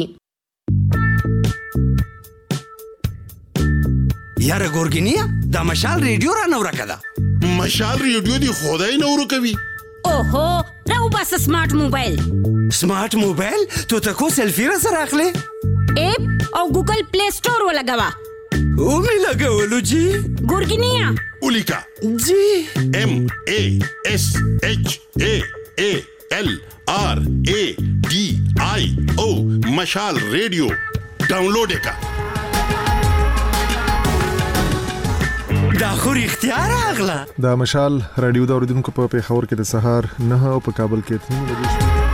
کیږي یاره ګورګینیا دا مشال ریډیو را نور کړه مشال ریډیو دی خدای نور کوي اوهو راو بس سمارټ موبایل تو تکو سیلفی را سره اخلي اپ او ګوګل پلی سٹور ولګوا او می لګولو جی ګورګینیا اولیکا جی MASHALRADIO مشال ریډیو ډاونلوډ کا دا خو اختیار اغلا دا مشال رادیو د اوریدونکو په پیښور کې د سهار 9 او په کابل کې 3 بجې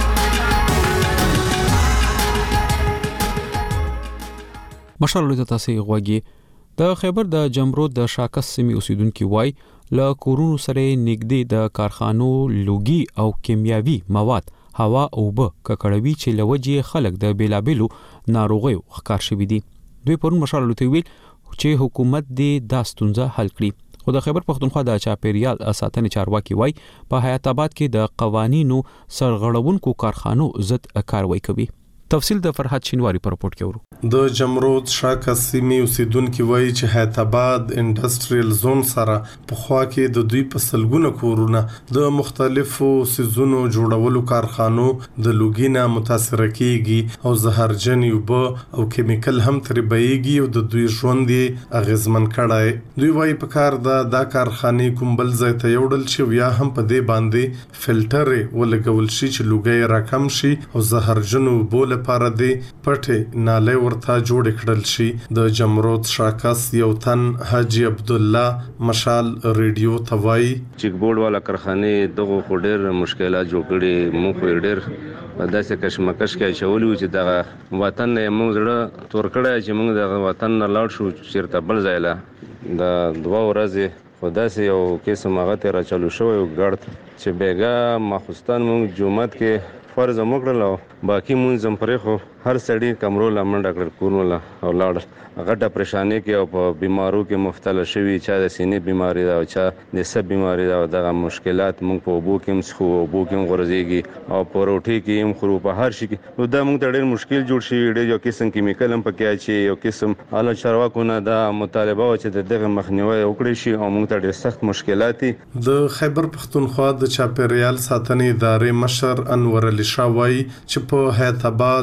مشال له تاسو غوږی د خیبر د جمرود د شاکس سیمې اوسیدونکو وای له کورونو سره نږدې د کارخانو لوګي او کیمیاوي مواد هوا او به ککړوي چې لوجې خلک د بیلابلو ناروغیو ښکار شوي دي دوی پرون مشال له ویل چې حکومت دې دا ستونزه حل کړي خو د خیبر پختونخوا د چاپیریال ساتنې چارواکي وای په حیات آباد کې د قوانینو سرغړونکو کارخانو ضد کاروایی کوي تفصیل د فرحت شینواری پر رپورت کې ورو د جمرود شاکس سیمې اوسیدونکو وایي چې حیات آباد انډستریل زون سره په خوا کې د دوی په سلګونه کورونه د مختلفو سيزونو جوړولو کارخانو د لوګینا متاثر کیږي او زهرجن یوب او کیمیکل هم تربیږي او د دوی ژوند اغیزمن کړای دوی وایي په کار دا کارخانه کومبل ځای ته یوړل شي یا هم په دې باندې فلټر ولګول شي چې لوګي راکم شي او زهرجن بول لپاره دی پټه ناله ورته جوړ کړل شي د جمرود شاکس یو تن حاجی عبد الله مشال ریډیو توای چیک بورډ والا کارخانه دغه خډر مشکلات جوړ کړي مو خډر داسې کشمکش کې چولو چې د وطن موږ زړه تور کړه چې موږ د وطن نه لاړ شو چیرته بل ځایله د دوه ورځې خداسې یو قسم هغه ته را چلو شو یو ګړد چې بیګا ماخستان موږ جمعات کې فرض موکړل باقی مونږ پرې خو هر سړی کمرو لمنډ کړ کورونه او لاړ غټه پریشانی کې او په بیمارو کې مبتلا شوی چا د سینې بیماری دا او چا د سب بیماری دا دغه مشکلات مونږ په بو کې مسخو بو کې غورځيږي او پروټي کې هم خرو په هر شي کې نو دا مونږ ته ډېر مشکل جوړ شي ډېر یو قسم کیمیکل هم پکې اچي یو قسم اعلی چارواکو نه دا مطالبه و چې دغه مخنیوي وکړي شي او مونږ ته ډېر سخت مشکلات د خیبر پختونخوا د چاپیریال ساتنې ادارې مشر انور علي شاه وایي چې په حیات آباد جمرو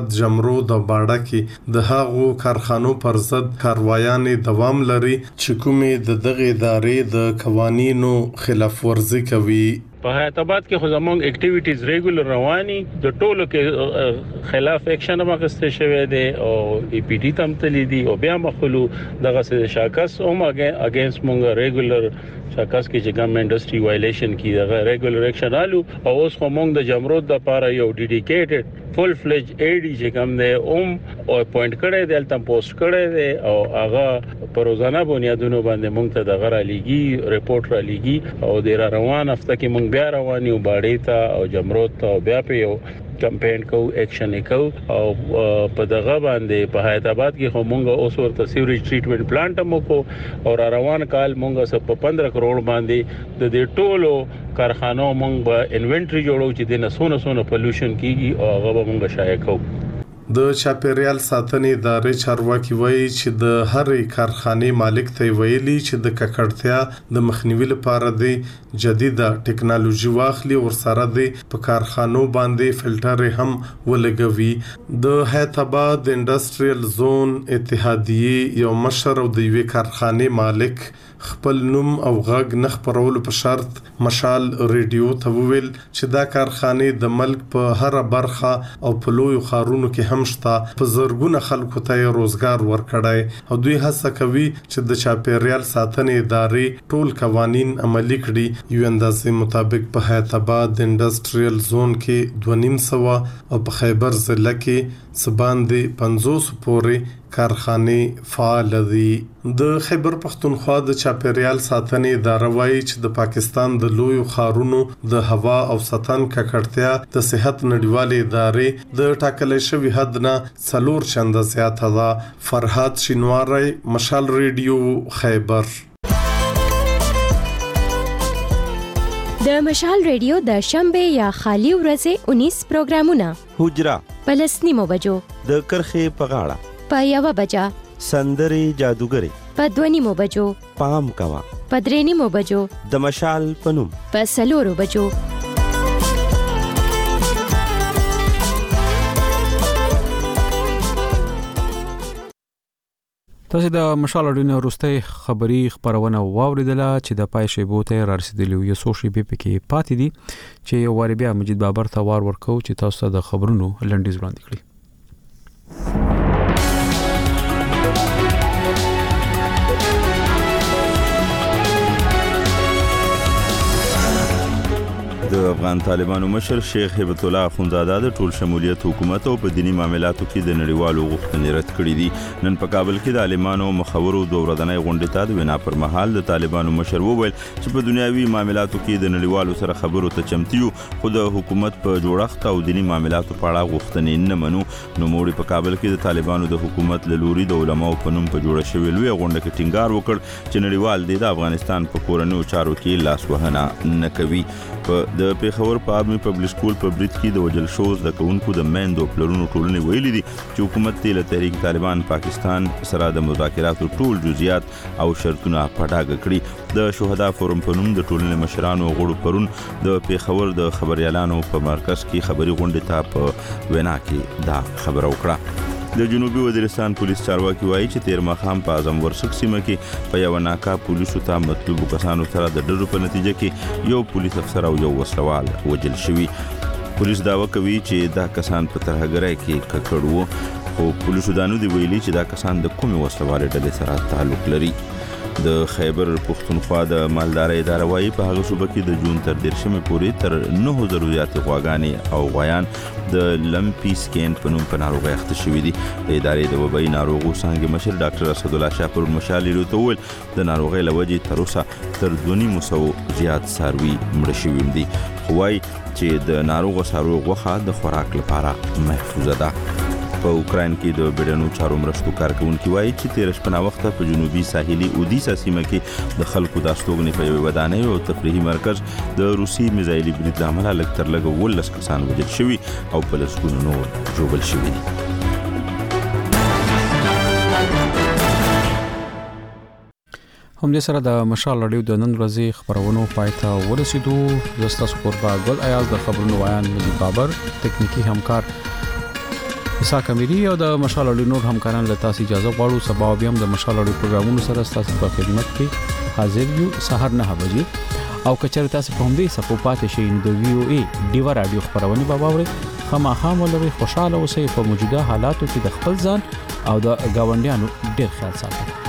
رود او باډه کې د هغو کارخانو پر ضد کاروایانې دوام لري چې کومې د دغه ادارې د قوانینو خلاف ورزي کوي. په حیاتاباد کې خو زمونږ اکټیویټیز ریګولر رواني د ټولو کې خلاف اکشن ماغسته شوی دی او ای پی ډی تم تللی دی او بیا مخلو دغه څه شاکس اوم اگینست مونږ ریګولر شاکس کې چې ګم انډستری وایلیشن کی دغه ریګولر اکشن آلو او اوس خو مونږ د جمرود د لپاره یو ډیډیکیټډ فل فلج ای ډی چې کوم دی اوم او اپوینټ کړی دی تم پوسټ کړی دی او هغه په روزانه بنیادونو باندې مونږ ته دغه را لګي ریپورت را لګي او د روان هفته کې مونږ بیا رواني او باډې ته او جمرود ته او بیا په یو کمپاین کو اکشن کو او په دغه باندې په حیاتاباد کې هم مونږ اوس ورته سیوریج ټریټمنټ پلانټ مو کو او روان کال مونږ سپ 15 کروڑ باندې د دې ټولو کارخانو مونږ به انوینټری جوړو چې د نسونه پولوشن کیږي او هغه مونږ شایع کوو. د چاپیریال ساتنې ادارې چارواکي وایي چې د هرې کارخانې مالک ته ویلي چې د ککړتیا د مخنیوي لپاره د جديده ټکنالوژي واخلي او سره د په کارخانو باندې فلټر هم ولګوي. د حیاتاباد انډستریل زون اتحادیه یو مشر او د یوې کارخانې مالک خپل نوم او غږ نه خبرولو په شرط مشال ریډیو ته وویل چې دا کارخانې د ملک په هر برخه او په لوی خارونو کې هم شته په زرګونه خلکو ته روزګار ورکړای او دوی هڅه کوي چې د چاپیریال ساتنې ادارې ټول قوانين عملي کړي. یو اندازې مطابق په حیاتاباد انډستریل زون کې 2.5 او په خیبر ضلع کې سباندې 500 پورې کارخانې فعال دي. د خیبر پختونخوا د چاپیریال ساتنې اداره وایي چې د پاکستان د لوی خارونو د هوا او سطن ککړتیا د صحت نړیوالې ادارې د ټاکلې شوی حد نه 4 چنده زیاته ده. فرحات شینواری، مشال ریډیو، خیبر. د مشال ریډیو د شنبه یا خالی ورځې 19 پروګرامونه حجرا پلسنیمو بجو د کرخې په غاړه په 1 بجا سندري جادوګری په 2 بجو پام کوا په 3 بجو د مشال پنوم په 4 بجو تاسو د مشال اډینه وروستي خبري خبرونه واوریدله چې د پای شیبو ته رارسیدلی یو سوشي بي پی کې پاتې دي چې یو واری بیا مجید بابر ته وار ورکو چې تاسو د خبرونو لنډیز وړاندې کړي. د افغان طالبانو مشر شیخ هیبت الله اخونزاده د ټول شمولیت حکومت او په دینی معاملاتو کې د نړیوالو غوښتنې رد کړې دي. نن په کابل کې د عالمانو مخورو د ورځنۍ غونډې ته د وینا پر مهال د طالبانو مشر وویل چې په دنیوي معاملاتو کې د نړیوالو سره خبرو ته چمتو یو، خو د حکومت په جوړښت او دینی معاملاتو په اړه غوښتنې نه منو. نو موږ په کابل کې د طالبانو د حکومت له لوري د علماو په نوم په جوړه شوې لوی غونډه کې ټینګار وکړ چې نړیوال د افغانستان په کورنیو چارو کې لاس وهنه نه کوي. د پیښور په عامه پبلک سکول په برید کې د وجل شوز د کونکو د میندو پلرونو ټولنې ویلي دي چې حکومت له تحریک طالبان پاکستان سره د مذاکراتو ټول جزئیات او شرطونه په ډاګه کړي. د شهدا فورم په نوم د ټولنې مشرانو غړو پرون د پیښور د خبريالانو په مرکز کې خبري غونډه ته په وینا کې دا خبره وکړه. د جنوبي وزیرستان پولیس چارواکي وایي چې تیر ماښام په اعظم ورسک سیمه کې په یو ناکا پولیسو ته مطلوب کسانو سره د ډزو په نتیجه کې یو پولیس افسر او یو وسلوال وژل شوی. پولیس داوا کوي چې دا کسان په ترهګرۍ کې ککړ وو، خو پولیسو دا نه دی ویلي چې دا کسان د کومې وسلوالې ډلې سره تعلق لري. د خیبر پختونخوا د مالدارۍ اداره وايي په هغه صوبه کې د جون تر 13 پورې تر 9000 زیاتې غواګانې او غویان د لمپي سکین په نوم په ناروغۍ اخته شوي دي. د ادارې د وبایي ناروغو څنګه مشر ډاکټر اسد الله شاه پر مشال ریډیو وویل د ناروغۍ لوجې تر اوسه تر 200 زیات څاروي مړه شوي دي. خو وايي چې د ناروغ څاروي غوښه د خوراک لپاره محفوظه ده. په اوکرين کې د بیډنو چارو مرستو کارکونکو وایي چې 13 وخت په جنوبي ساحلي اودیسا سیمه کې د خلکو د استوګنې په یو ودانۍ او تفریحي مرکز د روسي میزایلي برید عمل لږ تر لږه 12 کسان وژل شوي او په لسګونو نور ژوبل شوي دي. هم دې سره د مشال اډیو د نن ورځې خبرونو پایته ورسېدو. زستا سپوربا ګل ایاز د خبرونو وایان مجید بابر، تکنیکی همکار اساک اميري او د مشال اړو نور همکاران له تاسو اجازه غواړو. سبا بیا هم د مشال اړو پروګرامونو سره تاسو په خدمت کې حاضر یو سحر 9 بجې او کچره تاسو په همدې صفو پاتې شئ نو د وی او ای ډیوا رادیو خبرونه به واورئ. خامخا ولري خوشاله اوسئ په موجوده حالاتو کې د خپل ځان او د گاونډیانو ډیر خیال ساتئ.